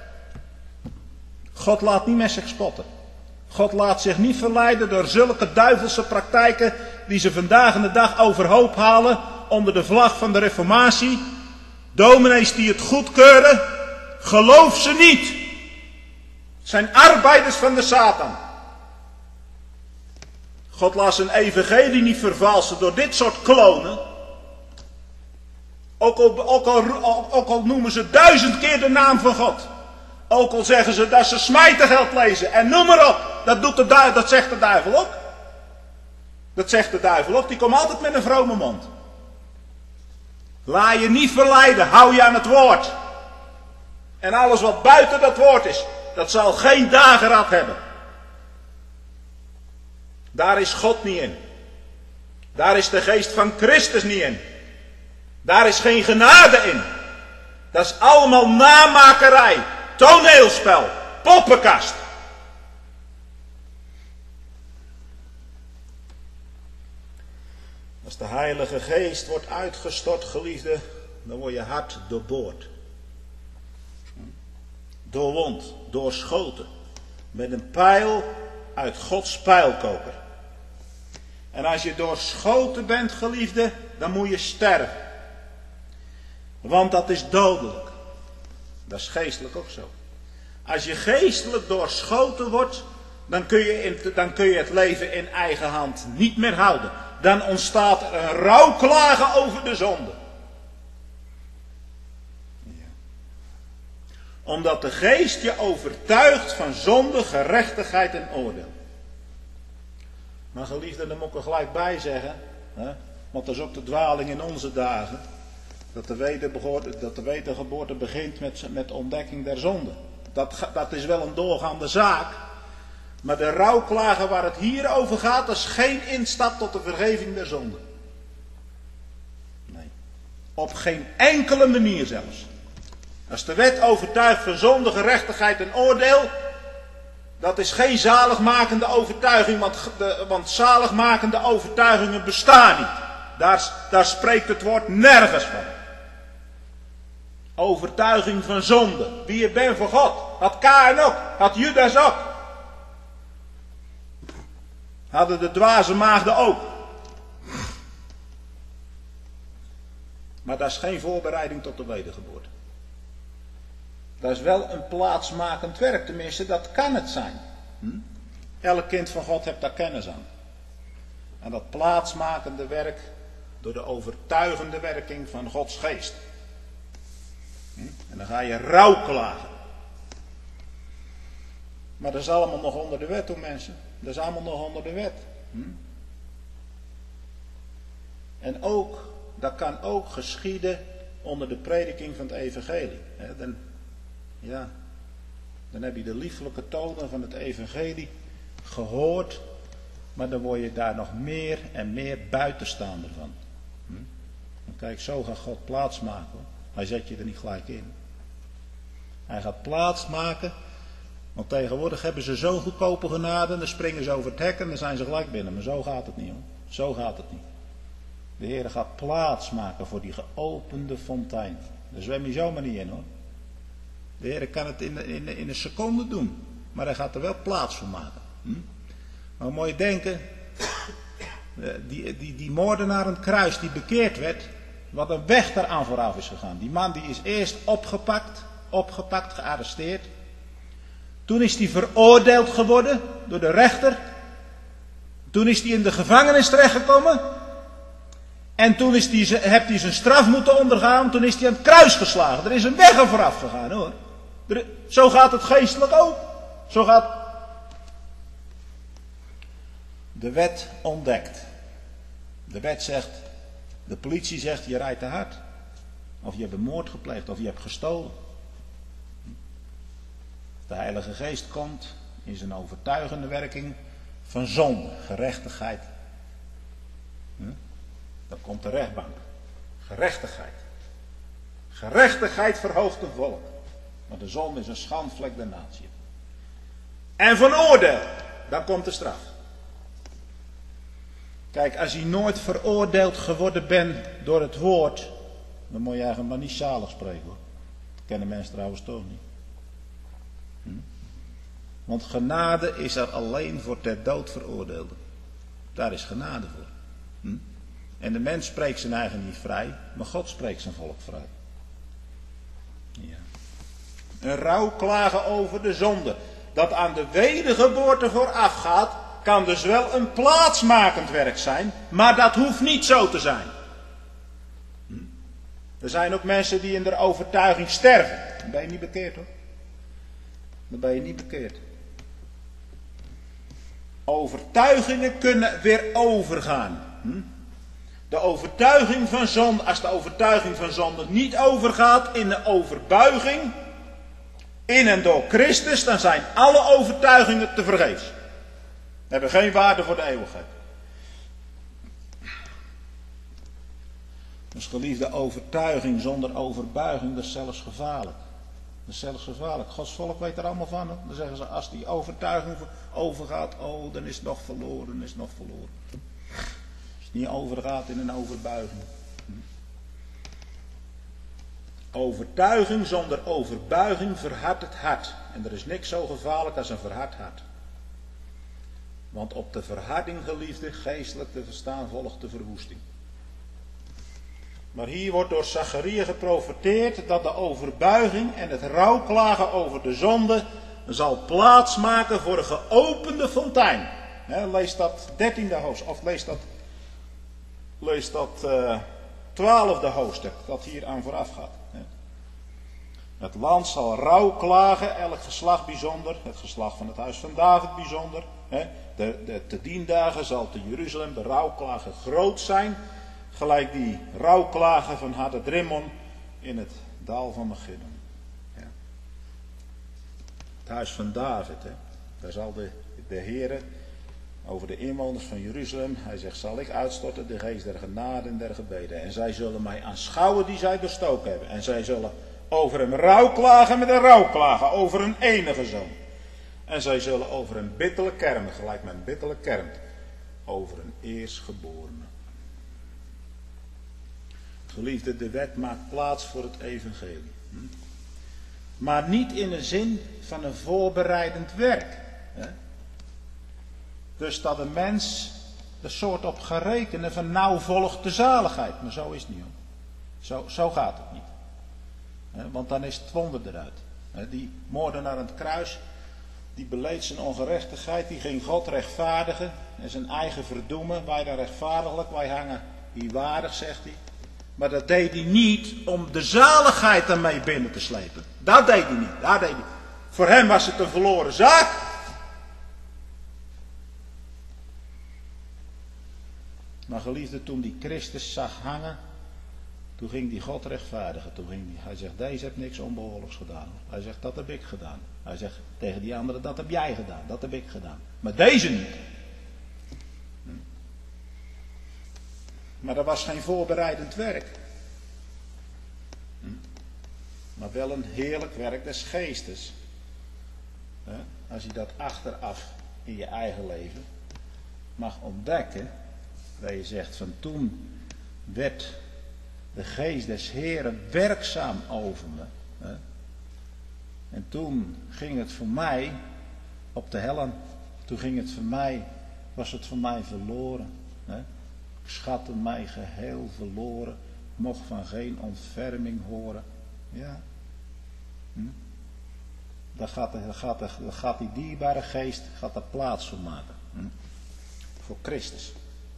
[SPEAKER 2] God laat niet met zich spotten. God laat zich niet verleiden door zulke duivelse praktijken die ze vandaag in de dag overhoop halen onder de vlag van de reformatie. Dominees die het goedkeuren, geloof ze niet. Het zijn arbeiders van de Satan. God laat zijn evangelie niet vervalsen door dit soort klonen. Ook al noemen ze 1000 keer de naam van God. Ook al zeggen ze dat ze smijtengeld lezen. En noem maar op. Dat zegt de duivel ook. Dat zegt de duivel ook. Die komt altijd met een vrome mond. Laat je niet verleiden. Hou je aan het woord. En alles wat buiten dat woord is. Dat zal geen dageraad hebben. Daar is God niet in. Daar is de geest van Christus niet in. Daar is geen genade in. Dat is allemaal namakerij. Toneelspel. Poppenkast. Als de Heilige Geest wordt uitgestort, geliefde, dan word je hart doorboord. Doorwond, doorschoten. Met een pijl uit Gods pijlkoker. En als je doorschoten bent, geliefde, dan moet je sterven. Want dat is dodelijk. Dat is geestelijk ook zo. Als je geestelijk doorschoten wordt, dan kun je het leven in eigen hand niet meer houden. Dan ontstaat er een rouwklagen over de zonde. Ja. Omdat de geest je overtuigt van zonde, gerechtigheid en oordeel. Maar geliefde, daar moet ik er gelijk bij zeggen. Hè? Want dat is ook de dwaling in onze dagen. Dat de wedergeboorte begint met ontdekking der zonde. Dat is wel een doorgaande zaak. Maar de rouwklagen waar het hier over gaat, dat is geen instap tot de vergeving der zonde. Nee. Op geen enkele manier zelfs. Als de wet overtuigt van zonde, gerechtigheid en oordeel, dat is geen zaligmakende overtuiging, want zaligmakende overtuigingen bestaan niet. Daar spreekt het woord nergens van. Overtuiging van zonde. Wie je bent voor God. Had Kaïn ook. Had Judas ook. Hadden de dwaze maagden ook. Maar dat is geen voorbereiding tot de wedergeboorte. Dat is wel een plaatsmakend werk. Tenminste, dat kan het zijn. Elk kind van God heeft daar kennis aan. En dat plaatsmakende werk door de overtuigende werking van Gods geest. En dan ga je rouwklagen. Maar dat is allemaal nog onder de wet, hoor mensen. Dat is allemaal nog onder de wet. En ook, dat kan ook geschieden onder de prediking van het evangelie. Dan heb je de lieflijke tonen van het evangelie gehoord. Maar dan word je daar nog meer en meer buitenstaander van. Kijk, zo gaat God plaatsmaken. Hij zet je er niet gelijk in. Hij gaat plaatsmaken. Want tegenwoordig hebben ze zo'n goedkope genade. Dan springen ze over het hek en dan zijn ze gelijk binnen. Maar zo gaat het niet, hoor. Zo gaat het niet. De Heer gaat plaatsmaken voor die geopende fontein. Daar zwem je zomaar niet in, hoor. De Heer kan het in een seconde doen. Maar hij gaat er wel plaats voor maken. Maar moet je denken. Die moordenaar aan het kruis die bekeerd werd. Wat een weg daaraan vooraf is gegaan. Die man die is eerst opgepakt, gearresteerd. Toen is hij veroordeeld geworden door de rechter. Toen is hij in de gevangenis terechtgekomen. En toen heeft hij zijn straf moeten ondergaan. Toen is hij aan het kruis geslagen. Er is een weg aan vooraf gegaan, hoor. Zo gaat het geestelijk ook. Zo gaat de wet ontdekt. De wet zegt, de politie zegt, je rijdt te hard. Of je hebt een moord gepleegd, of je hebt gestolen. De Heilige Geest komt in zijn overtuigende werking van zonde, gerechtigheid komt de rechtbank. Gerechtigheid. Gerechtigheid verhoogt een volk. Maar de zonde is een schandvlek der natie. En van oordeel, dan komt de straf. Kijk, als je nooit veroordeeld geworden bent door het woord, dan moet je eigenlijk maar niet zalig spreken hoor. Dat kennen mensen trouwens toch niet. Want genade is er alleen voor ter dood veroordeelden. Daar is genade voor. En de mens spreekt zijn eigen niet vrij, maar God spreekt zijn volk vrij. Ja. Een rouwklagen over de zonde, dat aan de wedergeboorte voorafgaat, kan dus wel een plaatsmakend werk zijn, maar dat hoeft niet zo te zijn. Er zijn ook mensen die in de overtuiging sterven. Dan ben je niet bekeerd hoor. Dan ben je niet bekeerd. Overtuigingen kunnen weer overgaan. De overtuiging van zonde, als de overtuiging van zonde niet overgaat in de overbuiging, in en door Christus, dan zijn alle overtuigingen tevergeefs. Hebben geen waarde voor de eeuwigheid. Dus geliefde, overtuiging zonder overbuiging, dat is zelfs gevaarlijk. Dat is zelfs gevaarlijk. Gods volk weet er allemaal van. Hè? Dan zeggen ze, als die overtuiging overgaat, oh, dan is het nog verloren, dan is het nog verloren. Als het niet overgaat in een overbuiging. Overtuiging zonder overbuiging verhardt het hart. En er is niks zo gevaarlijk als een verhard hart. Want op de verharding, geliefde, geestelijk te verstaan, volgt de verwoesting. Maar hier wordt door Zacharia geprofeteerd dat de overbuiging en het rouwklagen over de zonde zal plaatsmaken voor een geopende fontein. Lees dat 13e hoofdstuk, of lees dat 12e hoofdstuk, dat hier aan vooraf gaat. Het land zal rouwklagen, elk geslacht bijzonder, het geslacht van het huis van David bijzonder. De 10 dagen zal te Jeruzalem de rouwklagen groot zijn, gelijk die rouwklagen van Hadadrimmon in het dal van Megiddon. Ja. Het huis van David, daar zal de Heere over de inwoners van Jeruzalem, hij zegt, zal ik uitstorten de geest der genade en der gebeden. En zij zullen mij aanschouwen die zij doorstoken hebben. En zij zullen over hem rouwklagen met een rouwklagen, over een enige zoon. En zij zullen over hem bitterlijk kermen, gelijk men bitterlijk kermt, over een eerstgeborene. Geliefde, de wet maakt plaats voor het evangelie. Maar niet in de zin van een voorbereidend werk. Dus dat een mens er soort op gaat rekenen van nou volgt de zaligheid. Maar zo is het niet hoor. Zo gaat het niet. Want dan is het wonder eruit. Die moordenaar aan het kruis, die beleed zijn ongerechtigheid, die ging God rechtvaardigen. En zijn eigen verdoemen, wij dan rechtvaardiglijk, wij hangen hier waardig, zegt hij. Maar dat deed hij niet om de zaligheid ermee binnen te slepen. Dat deed hij niet. Voor hem was het een verloren zaak. Maar geliefde, toen die Christus zag hangen, toen ging die God rechtvaardigen. Hij zegt, deze heeft niks onbehoorlijks gedaan. Hij zegt, dat heb ik gedaan. Hij zegt tegen die anderen, dat heb jij gedaan. Dat heb ik gedaan. Maar deze niet. Maar dat was geen voorbereidend werk. Maar wel een heerlijk werk des geestes. Als je dat achteraf in je eigen leven mag ontdekken. Dat je zegt van toen werd de geest des Heeren werkzaam over me. En toen ging het voor mij op de hellen. Was het voor mij verloren. Ik schatte mij geheel verloren. Mocht van geen ontferming horen. Ja. Daar gaat die dierbare geest daar plaats voor maken. Voor Christus.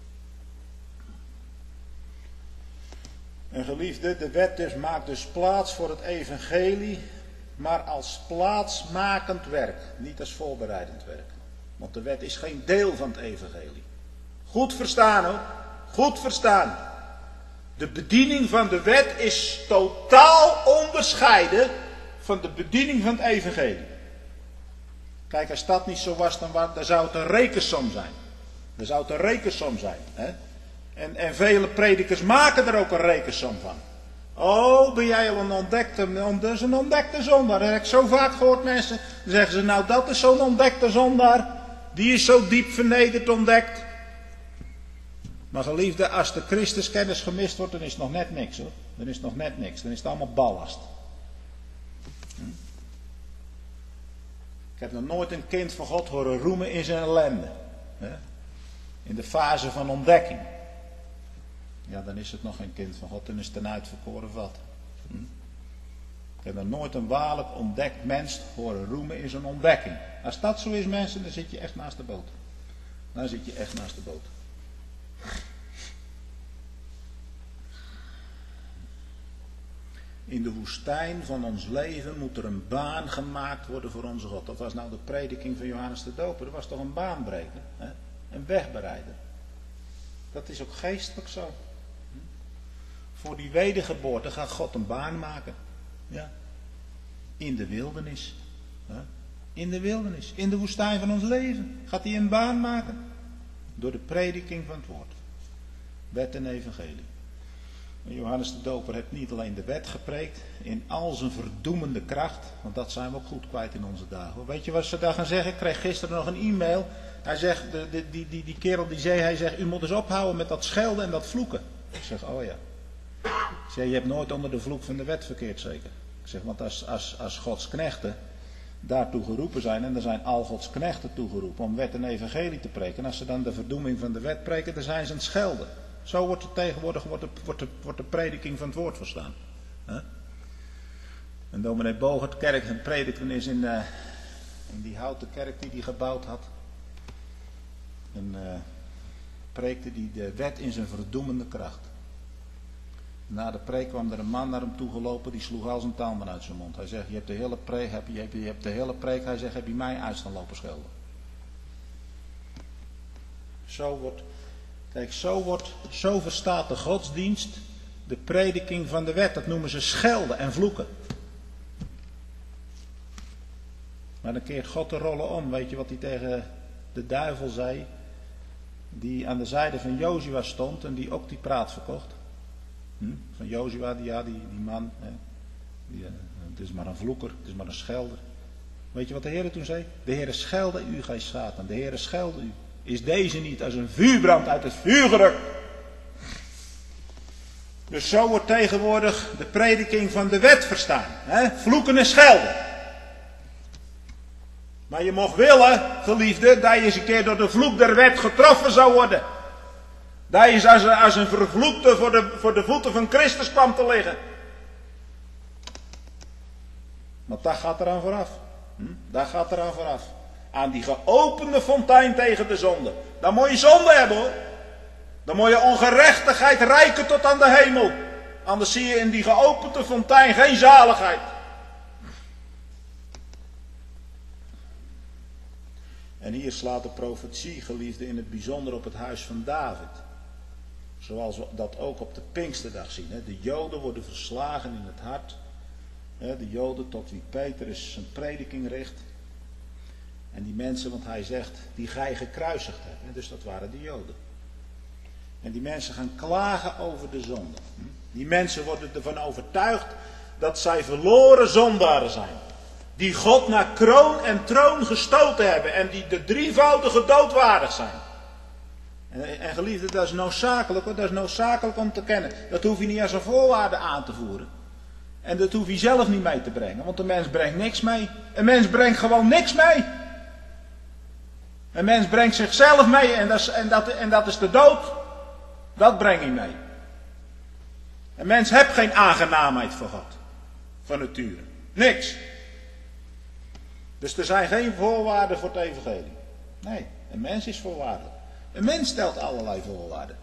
[SPEAKER 2] En geliefde, de wet dus maakt dus plaats voor het evangelie, maar als plaatsmakend werk, niet als voorbereidend werk. Want de wet is geen deel van het evangelie. Goed verstaan hoor, goed verstaan. De bediening van de wet is totaal onderscheiden van de bediening van het evangelie. Kijk, als dat niet zo was, dan zou het een rekensom zijn. Dan zou het een rekensom zijn. Hè? En vele predikers maken er ook een rekensom van. Oh, ben jij al een ontdekte zondaar? Dat heb ik zo vaak gehoord mensen. Dan zeggen ze, nou dat is zo'n ontdekte zondaar. Die is zo diep vernederd ontdekt. Maar geliefde, als de Christuskennis gemist wordt, dan is het nog net niks hoor. Dan is het nog net niks. Dan is het allemaal ballast. Ik heb nog nooit een kind van God horen roemen in zijn ellende. In de fase van ontdekking. Ja, dan is het nog geen kind van God, dan is het een uitverkoren vat. Ik heb nog nooit een waarlijk ontdekt mens horen roemen in zijn ontdekking. Als dat zo is, mensen, dan zit je echt naast de boot. Dan zit je echt naast de boot. In de woestijn van ons leven moet er een baan gemaakt worden voor onze God. Dat was nou de prediking van Johannes de Doper. Dat was toch een baanbreker, hè? Een wegbereider. Dat is ook geestelijk zo. Voor die wedergeboorte gaat God een baan maken. Ja. In de wildernis. In de wildernis. In de woestijn van ons leven. Gaat hij een baan maken. Door de prediking van het woord. Wet en evangelie. Johannes de Doper heeft niet alleen de wet gepreekt. In al zijn verdoemende kracht. Want dat zijn we ook goed kwijt in onze dagen. Weet je wat ze daar gaan zeggen? Ik kreeg gisteren nog een e-mail. Hij zegt, die kerel die zei, hij zegt, u moet eens ophouden met dat schelden en dat vloeken. Ik zeg, oh ja. Ik zeg, je hebt nooit onder de vloek van de wet verkeerd zeker. Ik zeg, want als Gods knechten daartoe geroepen zijn, en er zijn al Gods knechten toegeroepen om wet en evangelie te preken, en als ze dan de verdoeming van de wet preken, dan zijn ze aan het schelden. Zo wordt er tegenwoordig wordt de prediking van het woord verstaan. En dominee Bogert kerk en prediken is in die houten kerk die hij gebouwd had. En preekte hij de wet in zijn verdoemende kracht. Na de preek kwam er een man naar hem toe gelopen, die sloeg al zijn tanden uit zijn mond. Hij zegt, je hebt de hele preek, hij zegt, heb je mij uit staan lopen schelden. Zo verstaat de godsdienst de prediking van de wet. Dat noemen ze schelden en vloeken. Maar dan keert God de rollen om. Weet je wat hij tegen de duivel zei? Die aan de zijde van Jozua stond en die ook die praat verkocht. Van Jozua, die man. Het is maar een vloeker, het is maar een schelder. Weet je wat de Heer toen zei? De Heer schelde u, gij Satan. De Heer schelde u. Is deze niet als een vuurbrand uit het vuur gerukt? Dus zo wordt tegenwoordig de prediking van de wet verstaan. Vloeken en schelden. Maar je mocht willen, geliefde, dat je eens een keer door de vloek der wet getroffen zou worden. Dat je als een vervloekte voor de voeten van Christus kwam te liggen. Want dat gaat eraan vooraf. Dat gaat eraan vooraf. Aan die geopende fontein tegen de zonde. Dan moet je zonde hebben hoor. Dan moet je ongerechtigheid reiken tot aan de hemel. Anders zie je in die geopende fontein geen zaligheid. En hier slaat de profetie, geliefde, in het bijzonder op het huis van David. Zoals we dat ook op de Pinksterdag zien. De Joden worden verslagen in het hart. De Joden tot wie Petrus zijn prediking richt. En die mensen, want hij zegt, die gij gekruisigd hebt. Dus dat waren de Joden. En die mensen gaan klagen over de zonde. Die mensen worden ervan overtuigd dat zij verloren zondaren zijn. Die God naar kroon en troon gestoten hebben. En die de drievoudige dood waardig zijn. En geliefde, dat is noodzakelijk. Dat is noodzakelijk om te kennen. Dat hoef je niet als een voorwaarde aan te voeren. En dat hoef je zelf niet mee te brengen. Want een mens brengt niks mee. Een mens brengt gewoon niks mee. Een mens brengt zichzelf mee. En dat is de dood. Dat breng je mee. Een mens heeft geen aangenaamheid voor God. Van nature. Niks. Dus er zijn geen voorwaarden voor het evangelie. Nee, een mens is voorwaardelijk. Een mens stelt allerlei voorwaarden.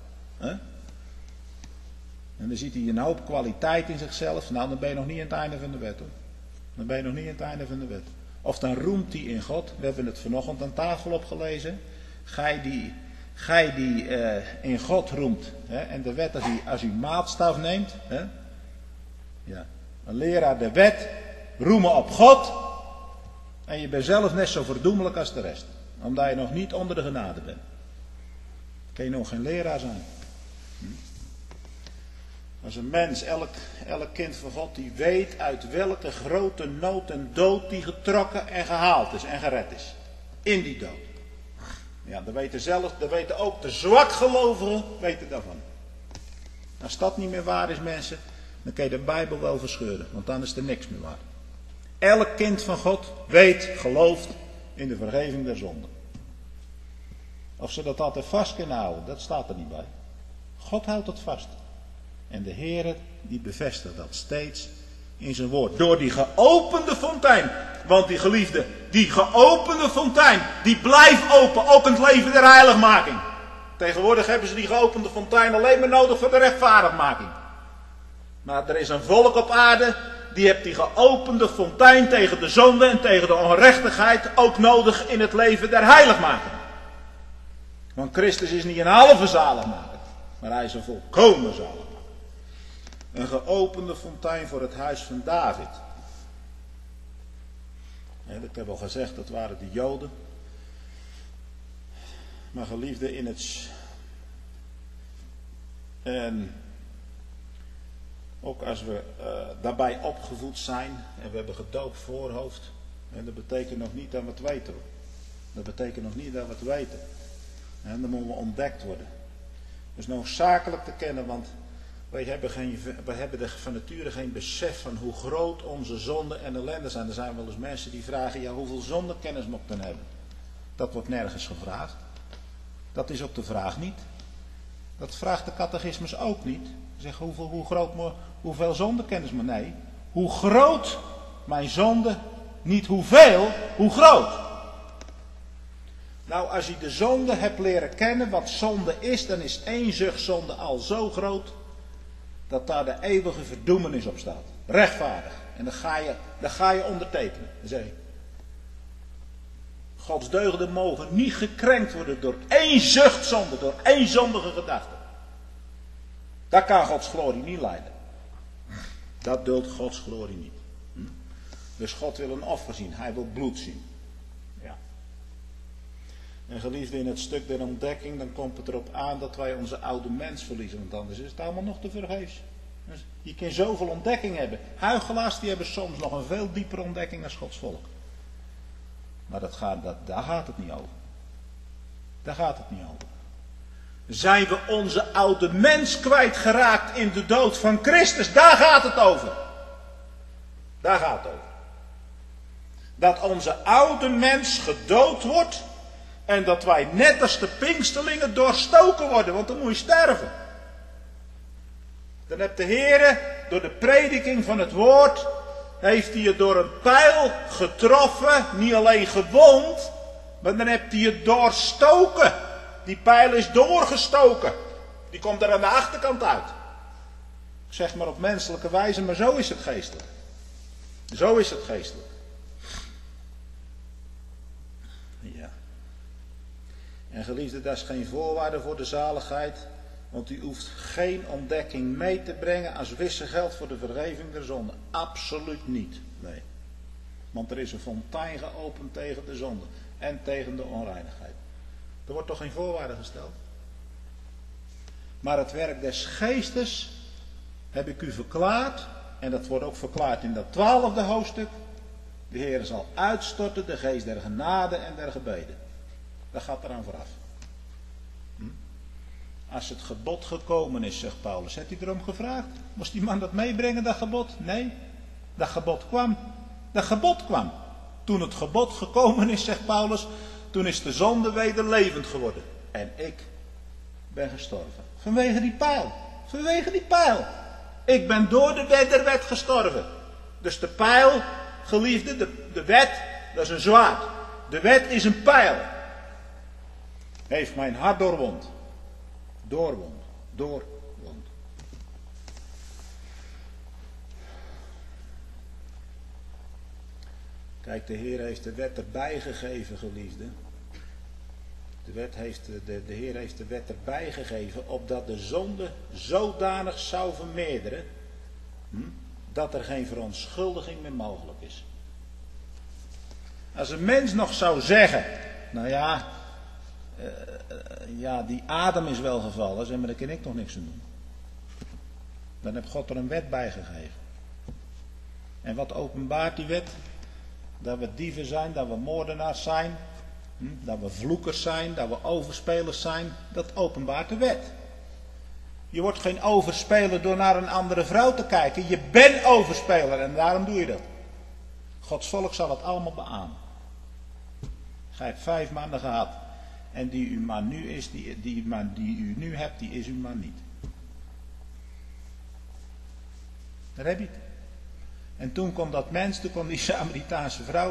[SPEAKER 2] En dan ziet hij een hoop kwaliteit in zichzelf. Nou, dan ben je nog niet aan het einde van de wet hoor. Dan ben je nog niet aan het einde van de wet. Of dan roemt hij in God. We hebben het vanochtend aan tafel opgelezen. Gij die in God roemt. En de wet als u maatstaf neemt. Ja. Een leraar de wet. Roemen op God. En je bent zelf net zo verdoemelijk als de rest. Omdat je nog niet onder de genade bent. Kun je nog geen leraar zijn. Als een mens, elk kind van God, die weet uit welke grote nood en dood die getrokken en gehaald is en gered is. In die dood. Ja, dat weten ook de zwakgelovigen, weten daarvan. Als dat niet meer waar is, mensen, dan kun je de Bijbel wel verscheuren, want dan is er niks meer waar. Elk kind van God weet, gelooft in de vergeving der zonden. Of ze dat altijd vast kunnen houden, dat staat er niet bij. God houdt het vast. En de Heere, die bevestigt dat steeds in zijn woord. Door die geopende fontein. Want die geliefde, die geopende fontein, die blijft open. Ook in het leven der heiligmaking. Tegenwoordig hebben ze die geopende fontein alleen maar nodig voor de rechtvaardigmaking. Maar er is een volk op aarde, die heeft die geopende fontein tegen de zonde en tegen de ongerechtigheid ook nodig in het leven der heiligmaking. Want Christus is niet een halve zaligmaker, maar hij is een volkomen zaligmaker. Een geopende fontein voor het huis van David. Ik heb al gezegd, dat waren de Joden. Maar geliefden in het... En ook als we daarbij opgevoed zijn en we hebben gedoopt voorhoofd. En dat betekent nog niet dat we het weten. Dat betekent nog niet dat we het weten. En dan moeten we ontdekt worden. Dus noodzakelijk te kennen, want wij hebben van nature geen besef van hoe groot onze zonden en ellende zijn. Er zijn wel eens mensen die vragen, ja, hoeveel zondenkennis moet ik dan hebben? Dat wordt nergens gevraagd. Dat is ook de vraag niet. Dat vraagt de catechismus ook niet. Zeg, hoeveel zondenkennis moet? Nee, hoe groot mijn zonde, niet hoeveel, hoe groot. Nou, als je de zonde hebt leren kennen, wat zonde is, dan is één zuchtzonde al zo groot, dat daar de eeuwige verdoemenis op staat. Rechtvaardig. En dan ga je ondertekenen. Dan zeg je, Gods deugden mogen niet gekrenkt worden door één zuchtzonde, door één zondige gedachte. Dat kan Gods glorie niet leiden. Dat duldt Gods glorie niet. Dus God wil een offer zien. Hij wil bloed zien. Ja. En geliefde, in het stuk der ontdekking, dan komt het erop aan dat wij onze oude mens verliezen. Want anders is het allemaal nog te vergeefs. Dus je kunt zoveel ontdekking hebben. Huichelaars die hebben soms nog een veel diepere ontdekking als Gods volk. Maar daar gaat het niet over. Daar gaat het niet over. Zijn we onze oude mens kwijtgeraakt in de dood van Christus? Daar gaat het over. Daar gaat het over. Dat onze oude mens gedood wordt. En dat wij net als de Pinksterlingen doorstoken worden. Want dan moet je sterven. Dan heeft de Heere door de prediking van het woord. Heeft hij je door een pijl getroffen. Niet alleen gewond. Maar dan heeft hij je doorstoken. Die pijl is doorgestoken. Die komt er aan de achterkant uit. Ik zeg maar op menselijke wijze, maar zo is het geestelijk. Zo is het geestelijk. Ja. En geliefde, dat is geen voorwaarde voor de zaligheid. Want u hoeft geen ontdekking mee te brengen als wissengeld voor de vergeving der zonde. Absoluut niet. Nee. Want er is een fontein geopend tegen de zonde. En tegen de onreinigheid. Er wordt toch geen voorwaarde gesteld. Maar het werk des geestes heb ik u verklaard. En dat wordt ook verklaard in dat 12e hoofdstuk. De Heer zal uitstorten de geest der genade en der gebeden. Dat gaat eraan vooraf. Als het gebod gekomen is, zegt Paulus. Heeft hij erom gevraagd? Moest die man dat meebrengen, dat gebod? Nee. Dat gebod kwam. Dat gebod kwam. Toen het gebod gekomen is, zegt Paulus. Toen is de zonde weer levend geworden. En ik ben gestorven. Vanwege die pijl. Vanwege die pijl. Ik ben door de wet der wet gestorven. Dus de pijl, geliefde, de wet, dat is een zwaard. De wet is een pijl. Heeft mijn hart doorwond. Doorwond. Doorwond. Kijk, de Heer heeft de wet erbij gegeven, geliefde. De Heer heeft de wet erbij gegeven, opdat de zonde zodanig zou vermeerderen, dat er geen verontschuldiging meer mogelijk is. Als een mens nog zou zeggen, nou ja, ja, die Adam is wel gevallen, zeg, maar daar kan ik toch niks aan doen. Dan heeft God er een wet bij gegeven. En wat openbaart die wet? Dat we dieven zijn, dat we moordenaars zijn, dat we vloekers zijn, dat we overspelers zijn. Dat openbaart de wet. Je wordt geen overspeler door naar een andere vrouw te kijken. Je bent overspeler en daarom doe je dat. Gods volk zal het allemaal beamen. Gij hebt 5 maanden gehad. En die uw man nu is, die man die u nu hebt, die is uw man niet. Daar heb je het. En toen kwam dat mens, toen kwam die Samaritaanse vrouw,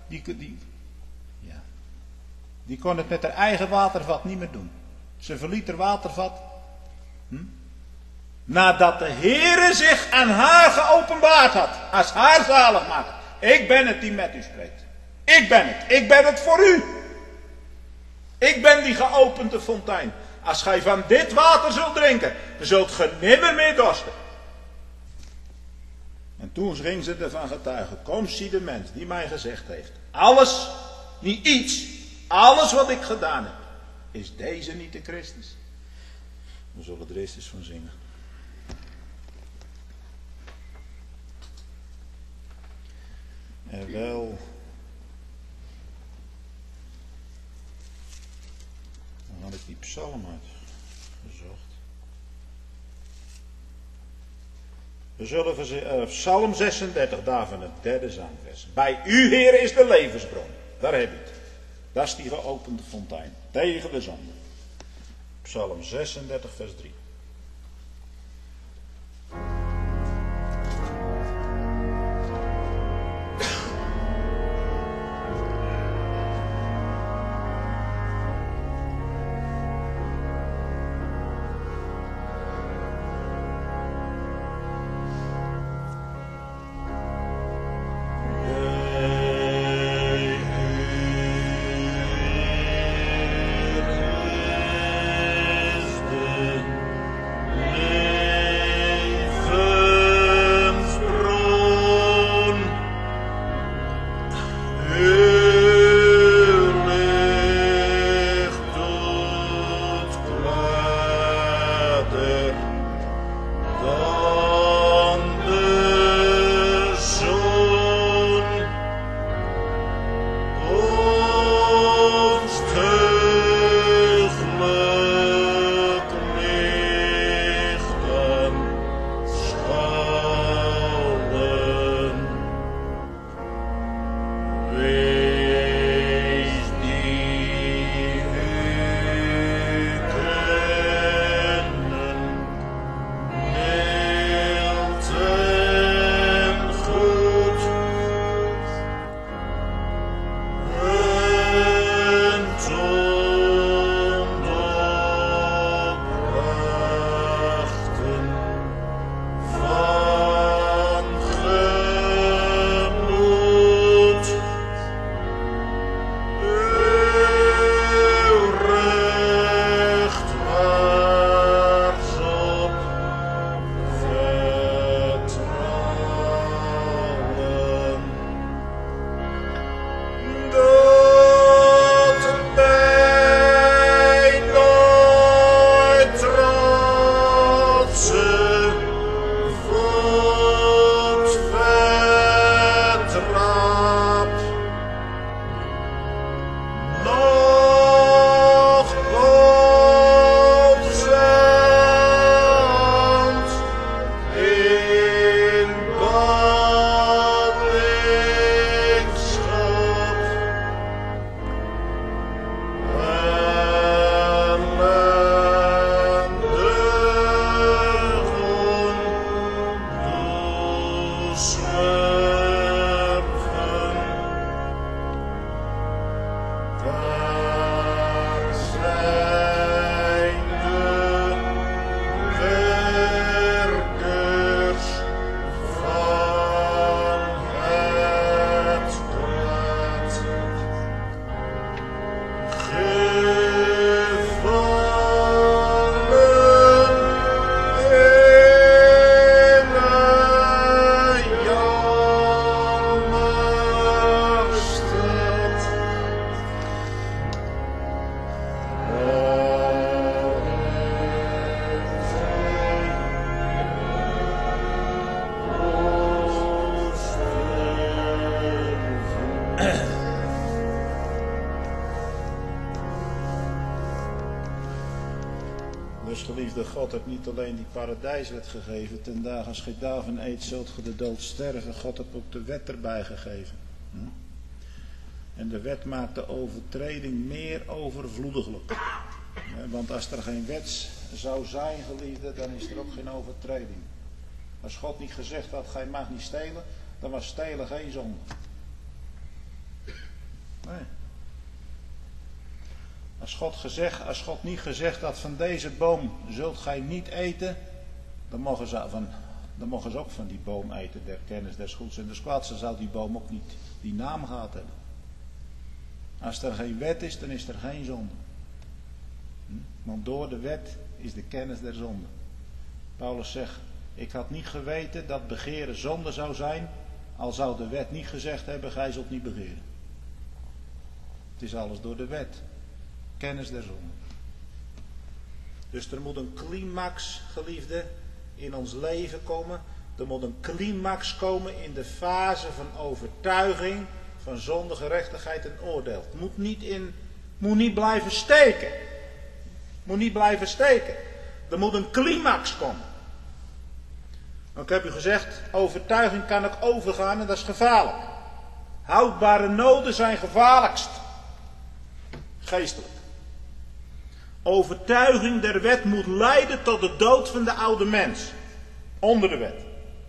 [SPEAKER 2] die kon het met haar eigen watervat niet meer doen. Ze verliet haar watervat. Nadat de Heere zich aan haar geopenbaard had, als haar zaligmaker. Ik ben het die met u spreekt. Ik ben het. Ik ben het voor u. Ik ben die geopende fontein. Als gij van dit water zult drinken, dan zult ge nimmer meer dorsten. En toen ging ze ervan getuigen. Kom, zie de mens die mij gezegd heeft. Alles, niet iets, alles wat ik gedaan heb. Is deze niet de Christus? We zullen er eerst eens van zingen. En wel. Dan had ik die psalm uitgezocht. We zullen Psalm 36, daarvan het 3e zangvers. Bij u, Heer, is de levensbron. Daar heb je het. Dat is die geopende fontein. Tegen de zonde. Psalm 36, vers 3. Dus geliefde, God heeft niet alleen die paradijswet gegeven. Ten dagen als gij daarvan eet, zult ge de dood sterven. God heeft ook de wet erbij gegeven. En de wet maakt de overtreding meer overvloediglijk. Want als er geen wet zou zijn, geliefde, dan is er ook geen overtreding. Als God niet gezegd had, gij mag niet stelen, dan was stelen geen zonde. Nee. Als God niet gezegd had, van deze boom zult gij niet eten, dan mogen ze ook van die boom eten, der kennis des goeds en des kwaads. Dan zou die boom ook niet die naam gehad hebben. Als er geen wet is, dan is er geen zonde. Want door de wet is de kennis der zonde. Paulus zegt, ik had niet geweten dat begeren zonde zou zijn, al zou de wet niet gezegd hebben, gij zult niet begeren. Het is alles door de wet. Kennis der zonde. Dus er moet een climax, geliefde, in ons leven komen. Er moet een climax komen in de fase van overtuiging van zonde, gerechtigheid en oordeel. Het moet niet blijven steken. Moet niet blijven steken. Er moet een climax komen. Ik heb u gezegd, overtuiging kan ook overgaan en dat is gevaarlijk. Houdbare noden zijn gevaarlijkst. Geestelijk. Overtuiging der wet moet leiden tot de dood van de oude mens. Onder de wet.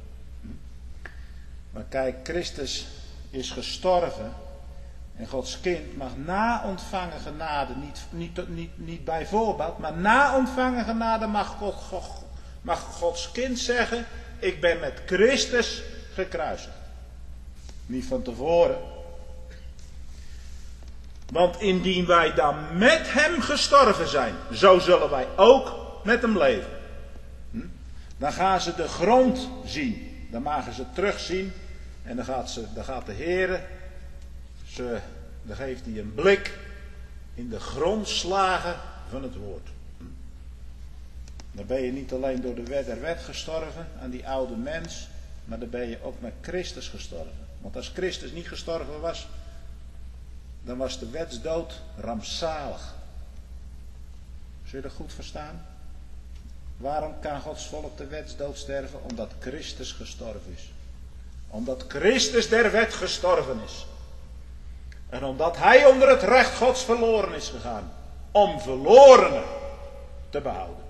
[SPEAKER 2] Maar kijk, Christus is gestorven. En Gods kind mag na ontvangen genade, niet bij voorbaat, maar na ontvangen genade mag Gods kind zeggen, ik ben met Christus gekruisigd. Niet van tevoren. Want indien wij dan met hem gestorven zijn, zo zullen wij ook met hem leven. Dan gaan ze de grond zien. Dan mogen ze terugzien. En dan gaat de Heer, dan geeft hij een blik in de grondslagen van het woord. Dan ben je niet alleen door de wet der wet gestorven aan die oude mens, maar dan ben je ook met Christus gestorven. Want als Christus niet gestorven was, dan was de wetsdood rampzalig. Zul je dat goed verstaan? Waarom kan Gods volk de wetsdood sterven? Omdat Christus gestorven is. Omdat Christus der wet gestorven is. En omdat hij onder het recht Gods verloren is gegaan. Om verlorenen te behouden.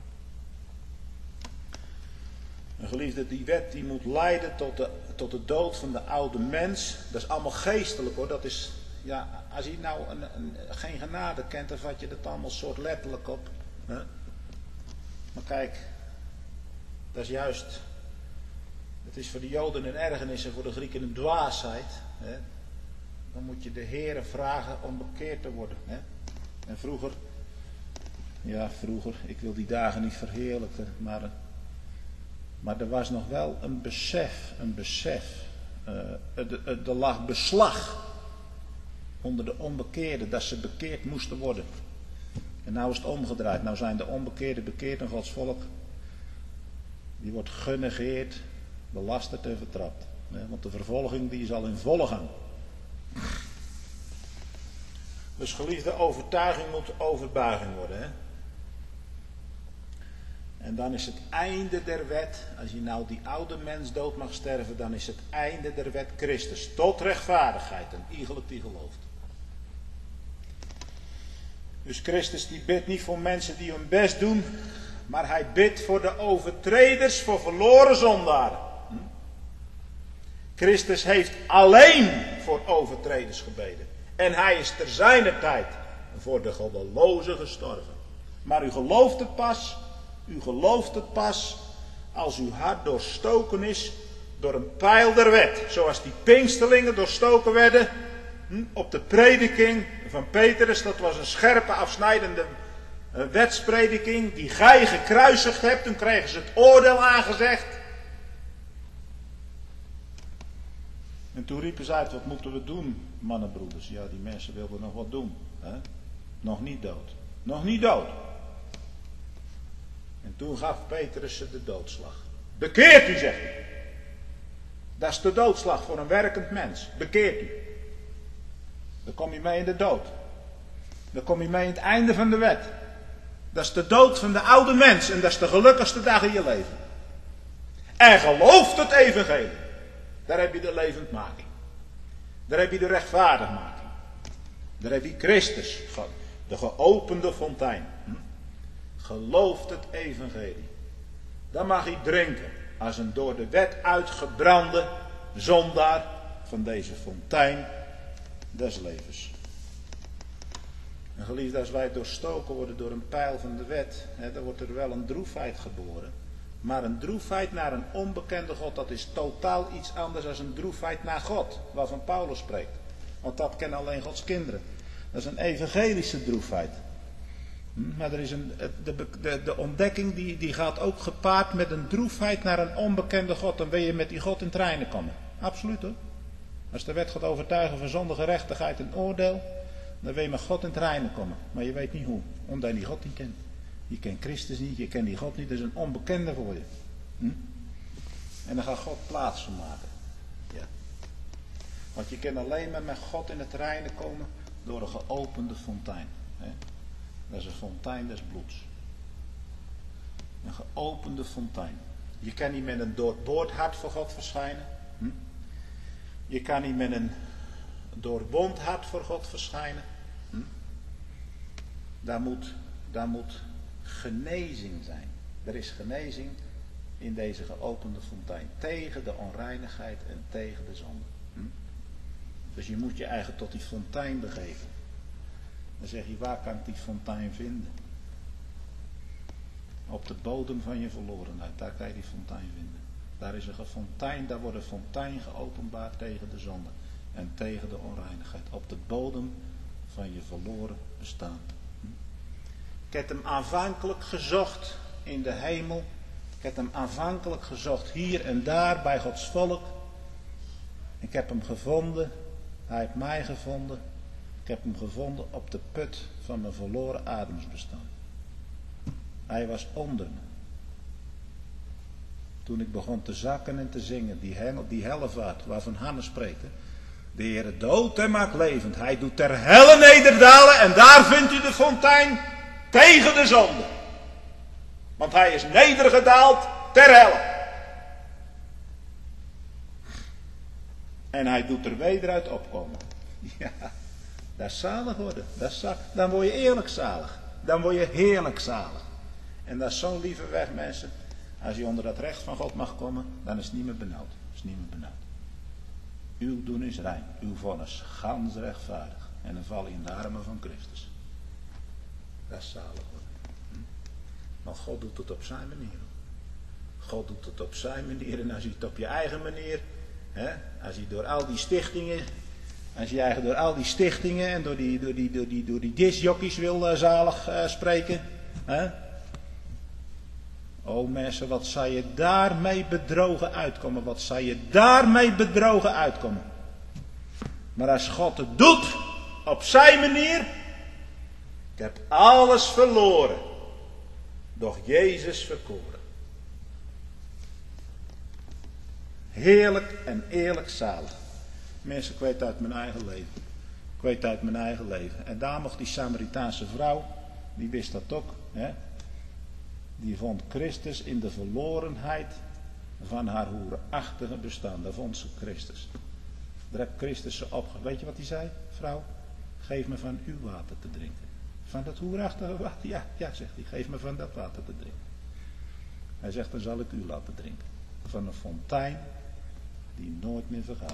[SPEAKER 2] En geliefde, die wet die moet leiden tot de dood van de oude mens. Dat is allemaal geestelijk hoor. Dat is, ja, als je nou geen genade kent, dan vat je dat allemaal soort letterlijk op. Hè? Maar kijk, dat is juist, het is voor de Joden een ergernis en voor de Grieken een dwaasheid. Hè? Dan moet je de Heere vragen om bekeerd te worden. Hè? En vroeger, ik wil die dagen niet verheerlijken, maar er was nog wel een besef. Er lag beslag onder de onbekeerden dat ze bekeerd moesten worden. En nou is het omgedraaid. Nou zijn de onbekeerden bekeerd en Gods volk, die wordt genegeerd, belasterd en vertrapt. Want de vervolging die is al in volle gang. Dus geliefde, overtuiging moet overbuiging worden. Hè? En dan is het einde der wet, als je nou die oude mens dood mag sterven, dan is het einde der wet Christus. Tot rechtvaardigheid en iegelijk die gelooft. Dus Christus die bidt niet voor mensen die hun best doen, maar hij bidt voor de overtreders, voor verloren zondaren. Christus heeft alleen voor overtreders gebeden. En hij is ter zijner tijd voor de goddelozen gestorven. Maar u gelooft het pas als uw hart doorstoken is door een pijl der wet. Zoals die Pinksterlingen doorstoken werden op de prediking van Petrus. Dat was een scherpe afsnijdende wetsprediking die gij gekruisigd hebt. Toen kregen ze het oordeel aangezegd. En toen riepen ze uit, wat moeten we doen, mannenbroeders? Ja, die mensen wilden nog wat doen. Hè? Nog niet dood. Nog niet dood. En toen gaf Petrus ze de doodslag. Bekeert u, zegt hij. Dat is de doodslag voor een werkend mens. Bekeert u. Dan kom je mee in de dood. Dan kom je mee in het einde van de wet. Dat is de dood van de oude mens en dat is de gelukkigste dag in je leven. En gelooft het evangelie. Daar heb je de levendmaking. Daar heb je de rechtvaardigmaking. Daar heb je Christus, de geopende fontein. Gelooft het evangelie. Dan mag hij drinken als een door de wet uitgebrande zondaar van deze fontein des levens. En geliefd, als wij doorstoken worden door een pijl van de wet, dan wordt er wel een droefheid geboren. Maar een droefheid naar een onbekende God, dat is totaal iets anders dan een droefheid naar God, waarvan Paulus spreekt. Want dat kennen alleen Gods kinderen. Dat is een evangelische droefheid. Maar er is de ontdekking die gaat ook gepaard met een droefheid naar een onbekende God. Dan wil je met die God in treinen komen. Absoluut hoor. Als de wet gaat overtuigen van zonde, gerechtigheid en oordeel, dan wil je met God in treinen komen. Maar je weet niet hoe. Omdat je die God niet kent. Je kent Christus niet, je kent die God niet. Dat is een onbekende voor je. En dan gaat God plaats voor maken. Ja. Want je kan alleen maar met God in het reinen komen door een geopende fontein. Dat is een fontein des bloeds. Een geopende fontein. Je kan niet met een doorboord hart voor God verschijnen. Je kan niet met een doorwond hart voor God verschijnen. Daar moet genezing zijn. Er is genezing in deze geopende fontein. Tegen de onreinigheid en tegen de zonde. Dus je moet je eigen tot die fontein begeven. Dan zeg je, waar kan ik die fontein vinden? Op de bodem van je verlorenheid, daar kan je die fontein vinden. Daar is een fontein, daar wordt een fontein geopenbaard tegen de zonde en tegen de onreinigheid. Op de bodem van je verloren bestaan. Ik heb hem aanvankelijk gezocht in de hemel. Ik heb hem aanvankelijk gezocht hier en daar bij Gods volk. Ik heb hem gevonden. Hij heeft mij gevonden. Ik heb hem gevonden op de put van mijn verloren ademsbestaan. Hij was onder me. Toen ik begon te zakken en te zingen, die hellevaart waarvan Hannes spreekt. De Heere doodt en maakt levend. Hij doet ter helle nederdalen en daar vindt u de fontein tegen de zonde. Want hij is nedergedaald ter helle. En hij doet er weder uit opkomen. Ja, dat is zalig worden. Dan word je eerlijk zalig. Dan word je heerlijk zalig. En dat is zo'n lieve weg, mensen. Als je onder dat recht van God mag komen, dan is het niet meer benauwd. Is niet meer benauwd. Uw doen is rein. Uw vonnis gans rechtvaardig. En dan val je in de armen van Christus. Dat is zalig worden. Maar God doet het op zijn manier. God doet het op zijn manier. En als je het op je eigen manier, als je door al die stichtingen, als je eigenlijk door al die stichtingen en door die discjockeys wil zalig spreken. O mensen, wat zou je daarmee bedrogen uitkomen? Wat zou je daarmee bedrogen uitkomen? Maar als God het doet, op zijn manier. Ik heb alles verloren. Doch Jezus verkoren. Heerlijk en eerlijk zalig. Mensen, ik weet uit mijn eigen leven. Ik weet uit mijn eigen leven. En daar mocht die Samaritaanse vrouw, die wist dat ook. Die vond Christus in de verlorenheid van haar hoerachtige bestaan. Daar vond ze Christus. Daar heb Christus ze opgegeven. Weet je wat hij zei? Vrouw, geef me van uw water te drinken. Van dat hoerachtige water? Ja, zegt hij. Geef me van dat water te drinken. Hij zegt, dan zal ik u laten drinken. Van een fontein die nooit meer vergaat.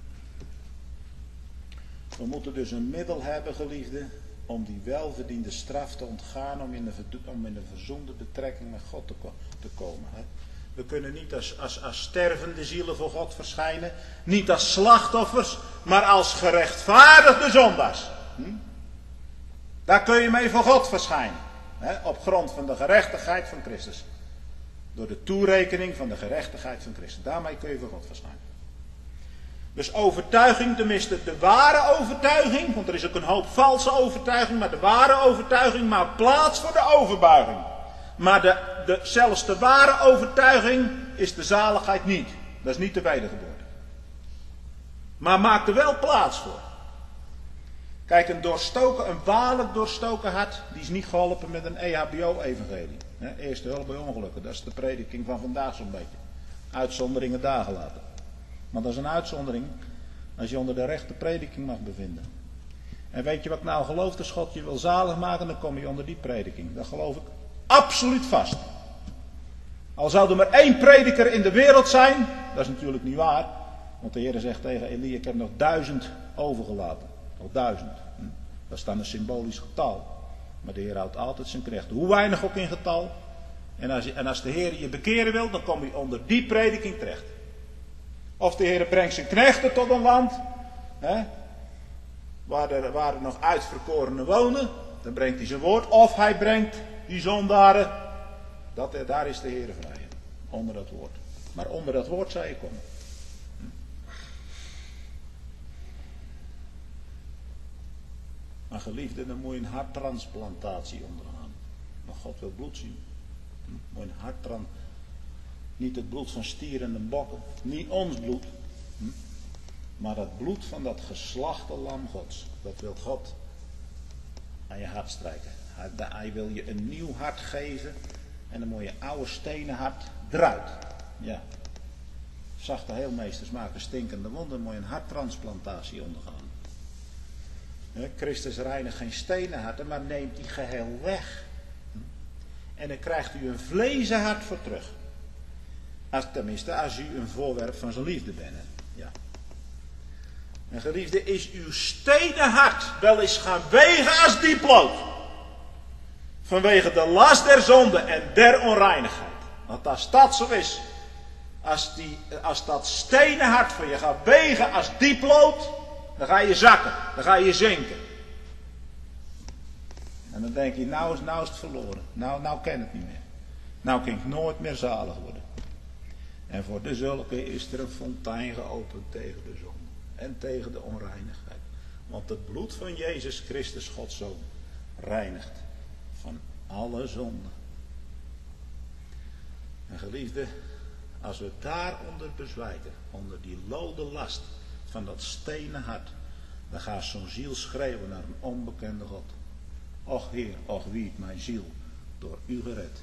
[SPEAKER 2] We moeten dus een middel hebben, geliefden, om die welverdiende straf te ontgaan, om in een verzoende betrekking met God te komen. We kunnen niet als stervende zielen voor God verschijnen, niet als slachtoffers, maar als gerechtvaardigde zondaars. Daar kun je mee voor God verschijnen, op grond van de gerechtigheid van Christus. Door de toerekening van de gerechtigheid van Christus. Daarmee kun je voor God verschijnen. Dus overtuiging, tenminste de ware overtuiging, want er is ook een hoop valse overtuiging, maar de ware overtuiging maakt plaats voor de overbuiging. Maar zelfs de ware overtuiging is de zaligheid niet. Dat is niet de wedergeboorte. Maar maakt er wel plaats voor. Kijk, een waarlijk doorstoken hart, die is niet geholpen met een EHBO-evangelie. Eerste hulp bij ongelukken, dat is de prediking van vandaag zo'n beetje. Uitzonderingen dagen laten. Maar dat is een uitzondering als je onder de rechte prediking mag bevinden. En weet je wat ik nou geloof? Als God je wil zalig maken, dan kom je onder die prediking. Dat geloof ik absoluut vast. Al zou er maar 1 prediker in de wereld zijn, dat is natuurlijk niet waar. Want de Heer zegt tegen Elia, ik heb nog 1000 overgelaten. Nog 1000. Dat is dan een symbolisch getal. Maar de Heer houdt altijd zijn knechten. Hoe weinig ook in getal. En als de Heer je bekeren wil, dan kom je onder die prediking terecht. Of de Heer brengt zijn knechten tot een land. Waar er nog uitverkorenen wonen. Dan brengt hij zijn woord. Of hij brengt die zondaren. Daar is de Heer vrij. Onder dat woord. Maar onder dat woord zou je komen. Maar geliefde, dan moet je een harttransplantatie ondergaan. Maar God wil bloed zien. Moet je een harttransplantatie. Niet het bloed van stieren en bokken. Niet ons bloed. Maar het bloed van dat geslachte lam Gods. Dat wil God aan je hart strijken. Hij wil je een nieuw hart geven. En dan moet je oude stenen hart eruit. Ja. Zachte heelmeesters maken stinkende wonden. Dan moet je een harttransplantatie ondergaan. Christus reinigt geen stenen harten, maar neemt die geheel weg. En dan krijgt u een vlezen hart voor terug. Tenminste, als u een voorwerp van zijn liefde bent. Ja. En geliefde, is uw stenen hart wel eens gaan wegen als dieplood. Vanwege de last der zonde en der onreinigheid. Want als dat zo is, als dat stenen hart van je gaat wegen als dieplood, dan ga je zakken, dan ga je zinken. En dan denk je, nou is het verloren. Nou ken het niet meer. Nou kan ik nooit meer zalig worden. En voor de zulke is er een fontein geopend tegen de zonde. En tegen de onreinigheid. Want het bloed van Jezus Christus, Gods Zoon, reinigt van alle zonden. En geliefde, als we daaronder bezwijken, onder die lode last van dat stenen hart, dan gaat zo'n ziel schreeuwen naar een onbekende God. Och Heer, och wie het mijn ziel door u gered.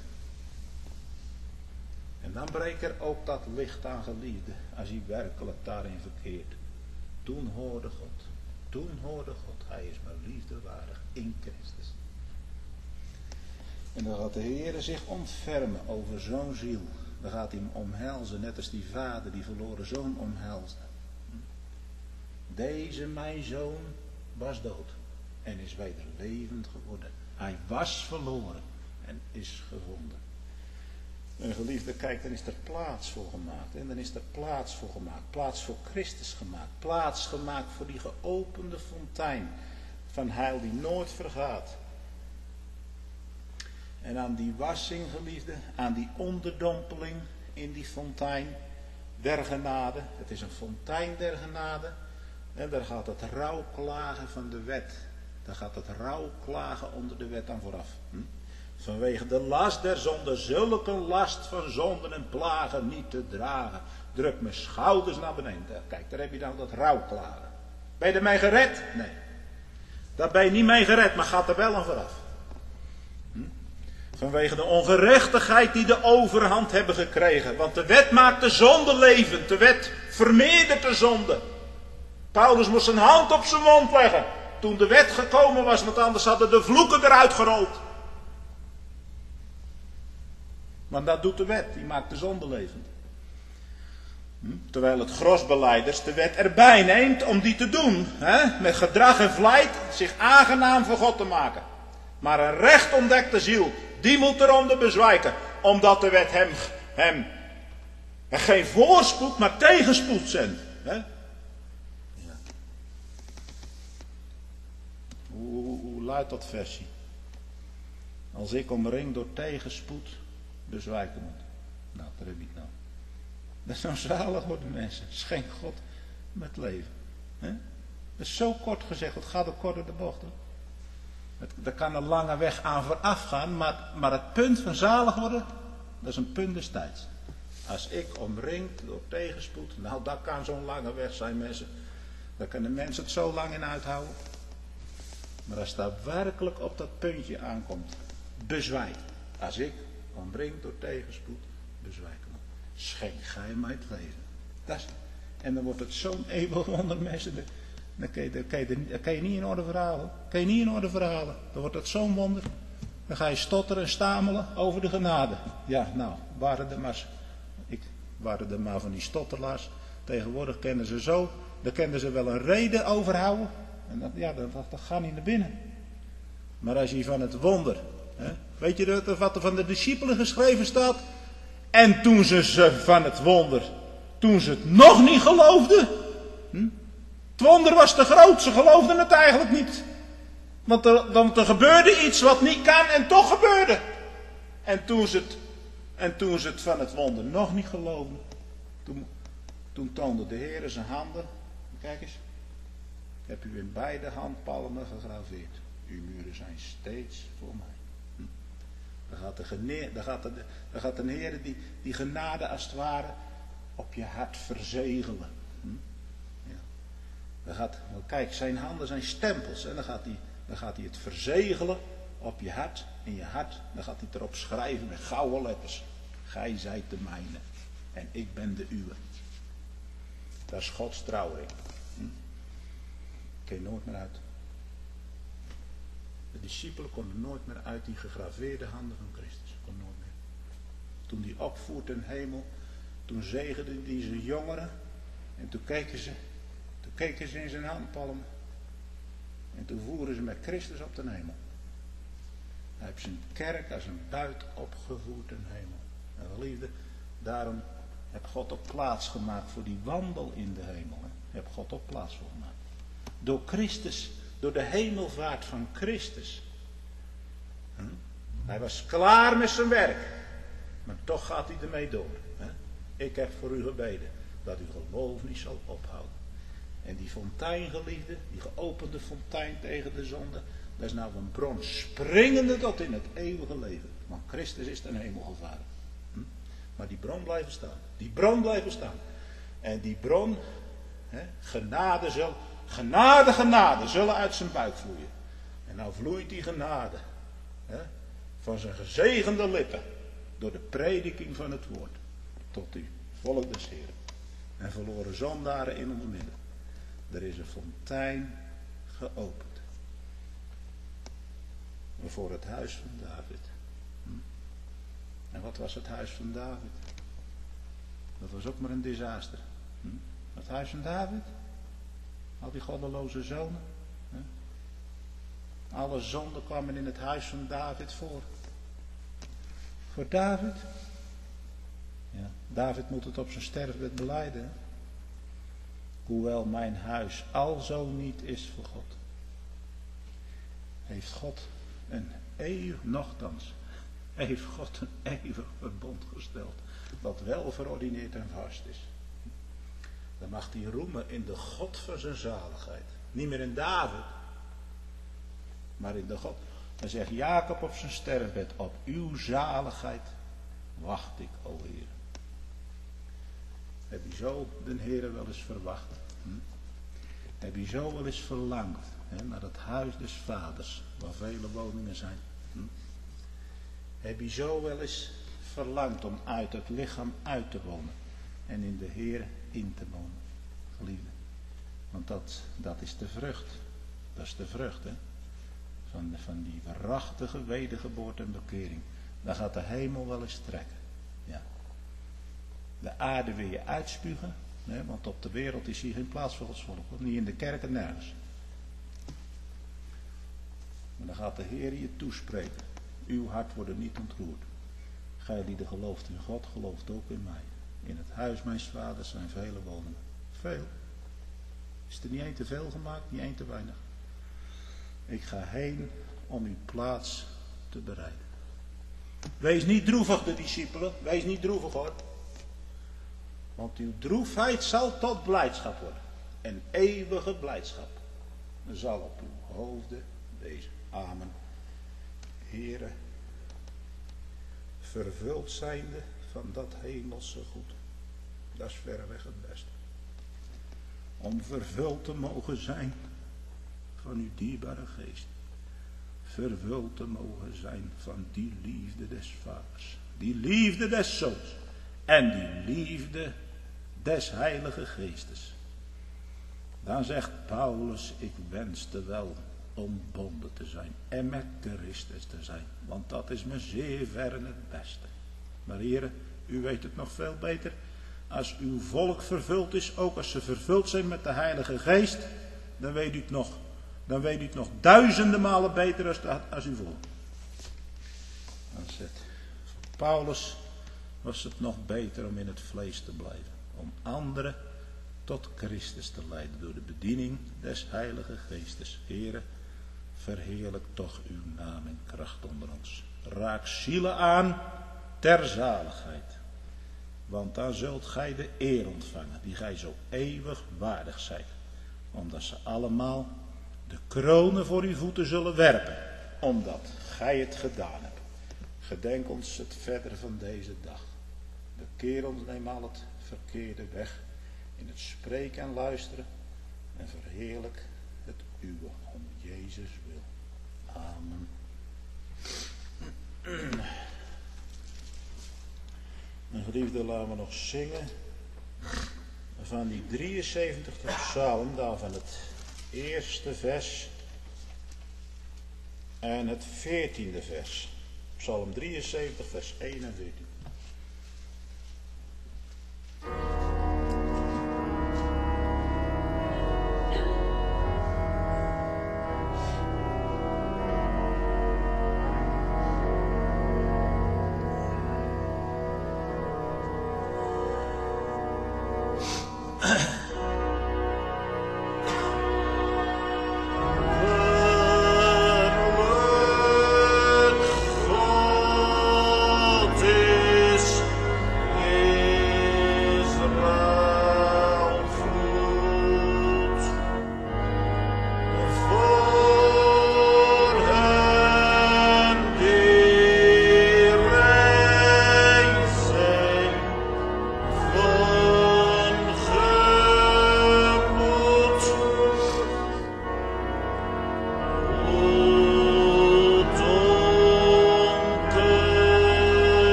[SPEAKER 2] En dan breekt er ook dat licht aan, geliefde, als hij werkelijk daarin verkeert. Toen hoorde God, hij is maar liefdewaardig in Christus. En dan gaat de Heer zich ontfermen over zo'n ziel. Dan gaat hij hem omhelzen, net als die vader die verloren zoon omhelsde. Deze mijn zoon was dood en is weder levend geworden. Hij was verloren en is gevonden. En geliefde, kijk, dan is er plaats voor gemaakt. En dan is er plaats voor gemaakt. Plaats voor Christus gemaakt. Plaats gemaakt voor die geopende fontein van heil die nooit vergaat. En aan die wassing, geliefde, aan die onderdompeling in die fontein der genade. Het is een fontein der genade. En daar gaat het rouwklagen van de wet. Daar gaat het rouwklagen onder de wet aan vooraf. Vanwege de last der zonde, zulke last van zonden en plagen niet te dragen. Druk mijn schouders naar beneden. Kijk, daar heb je dan dat rouwklagen. Ben je ermee gered? Nee. Daar ben je niet mee gered, maar gaat er wel aan vooraf. Vanwege de ongerechtigheid die de overhand hebben gekregen. Want de wet maakt de zonde levend. De wet vermeerdert de zonde. Paulus moest zijn hand op zijn mond leggen. Toen de wet gekomen was, want anders hadden de vloeken eruit gerold. Maar dat doet de wet, die maakt de zonde levend. Terwijl het grosbelijders de wet erbij neemt om die te doen. Met gedrag en vlijt zich aangenaam voor God te maken. Maar een recht ontdekte ziel, die moet eronder bezwijken. Omdat de wet hem geen voorspoed, maar tegenspoed zendt. Ja. Hoe luidt dat versie? Als ik omring door tegenspoed bezwijken moet. Nou, daar heb je het nou. Dat is nou zalig worden, mensen. Schenk God met leven. Dat is zo kort gezegd. Het gaat ook kort door de bocht. Er kan een lange weg aan vooraf gaan. Maar het punt van zalig worden, dat is een punt des tijds. Als ik omringd door tegenspoed. Nou, dat kan zo'n lange weg zijn, mensen. Daar kunnen mensen het zo lang in uithouden. Maar als dat werkelijk op dat puntje aankomt, bezwijk. Als ik, omringd door tegenspoed, bezwijk me. Schenk gij mij het leven. En dan wordt het zo'n eeuwig wonder, mensen. Dan kan je niet in orde verhalen. Kan je niet in orde verhalen. Dan wordt het zo'n wonder. Dan ga je stotteren en stamelen over de genade. Ja, nou, waren er maar van die stotterlaars. Tegenwoordig kennen ze zo. Daar kenden ze wel een reden overhouden. En dat gaat niet naar binnen. Maar als je van het wonder. Hè, weet je wat er van de discipelen geschreven staat? En toen ze van het wonder. Toen ze het nog niet geloofden. Het wonder was te groot. Ze geloofden het eigenlijk niet. Want er gebeurde iets wat niet kan en toch gebeurde. En toen ze het van het wonder nog niet geloofden. Toen toonde de Heer zijn handen. Kijk eens. Ik heb u in beide handpalmen gegraveerd. Uw muren zijn steeds voor mij. Dan gaat de Heer die genade als het ware op je hart verzegelen. Ja. Kijk, zijn handen zijn stempels. En dan gaat hij het verzegelen op je hart. In je hart. Dan gaat hij het erop schrijven met gouden letters. Gij zijt de mijne. En ik ben de uwe. Dat is Gods trouwring. Kun je nooit meer uit. De discipelen konden nooit meer uit die gegraveerde handen van Christus. Kon nooit meer. Toen die opvoert ten hemel. Toen zegende die zijn jongeren. En toen keken ze in zijn handpalmen. En toen voeren ze met Christus op ten hemel. Hij heeft zijn kerk als een buit opgevoerd ten hemel. En geliefde, daarom heb God ook plaats gemaakt voor die wandel in de hemel. Heb God ook plaats voor gemaakt. Door Christus, door de hemelvaart van Christus. Hij was klaar met zijn werk. Maar toch gaat hij ermee door. Ik heb voor u gebeden dat uw geloof niet zal ophouden. En die fontein, geliefde, die geopende fontein tegen de zonde, dat is nou een bron springende tot in het eeuwige leven. Want Christus is ten hemel gevaren. Maar die bron blijft staan. Die bron blijft staan. En die bron, genade zullen uit zijn buik vloeien. En nou vloeit die genade van zijn gezegende lippen door de prediking van het woord tot u, volk des Heren. En verloren zondaren in ons midden. Er is een fontein geopend. Voor het huis van David. En wat was het huis van David? Dat was ook maar een disaster. Het huis van David. Al die goddeloze zonen. Alle zonden kwamen in het huis van David voor. Voor David. Ja, David moet het op zijn sterfbed belijden. Hoewel mijn huis alzo niet is voor God. Heeft God heeft God een eeuwig verbond gesteld. Dat wel verordineerd en vast is. Dan mag hij roemen in de God van zijn zaligheid. Niet meer in David. Maar in de God. Dan zegt Jacob op zijn sterfbed. Op uw zaligheid wacht ik, o Heer. Heb je zo de Heere wel eens verwacht? Heb je zo wel eens verlangd naar het huis des vaders, waar vele woningen zijn? Heb je zo wel eens verlangd om uit het lichaam uit te wonen en in de Heer in te wonen, geliefde? Want dat is de vrucht. Dat is de vrucht van die waarachtige wedergeboorte en bekering. Dan gaat de hemel wel eens trekken. Ja. De aarde wil je uitspugen, want op de wereld is hier geen plaats voor Gods volk. Niet in de kerken, nergens. Maar dan gaat de Heer je toespreken. Uw hart wordt niet ontroerd. Gij die gelooft in God, gelooft ook in mij. In het huis mijns vaders zijn vele woningen. Veel. Is er niet één te veel gemaakt, niet één te weinig. Ik ga heen om uw plaats te bereiden. Wees niet droevig, de discipelen. Wees niet droevig, hoor. Want uw droefheid zal tot blijdschap worden. En eeuwige blijdschap zal op uw hoofden wezen. Amen. Heere, vervuld zijnde van dat hemelse goed. Dat is verreweg het beste. Om vervuld te mogen zijn van uw dierbare geest. vervuld te mogen zijn van die liefde des vaders, die liefde des zoons en die liefde des heilige geestes. Dan zegt Paulus, ik wenste wel om bonden te zijn en met Christus te zijn, want dat is me zeer verre het beste. Maar heren, u weet het nog veel beter. Als uw volk vervuld is, ook als ze vervuld zijn met de Heilige Geest, dan weet u het nog duizenden malen beter als uw volk. Voor Paulus was het nog beter om in het vlees te blijven, om anderen tot Christus te leiden door de bediening des Heilige Geestes. Here, verheerlijk toch uw naam en kracht onder ons. Raak zielen aan ter zaligheid. Want dan zult gij de eer ontvangen die gij zo eeuwig waardig zijt. Omdat ze allemaal de kronen voor uw voeten zullen werpen. Omdat gij het gedaan hebt. Gedenk ons het verdere van deze dag. Bekeer ons, neem al het verkeerde weg. In het spreken en luisteren. En verheerlijk het uwe om Jezus wil. Amen. En geliefde, laten we nog zingen van die 73e psalm, daarvan het eerste vers en het 14e vers. Psalm 73, vers 1 en 14.
[SPEAKER 3] Verwek God in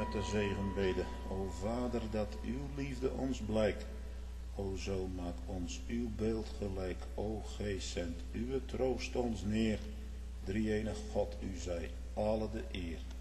[SPEAKER 1] met de zegenbede. O Vader, dat uw liefde ons blijkt. O zo maak ons uw beeld gelijk. O Geest, zend uw troost ons neer. Drie-enig God, u zij alle de eer.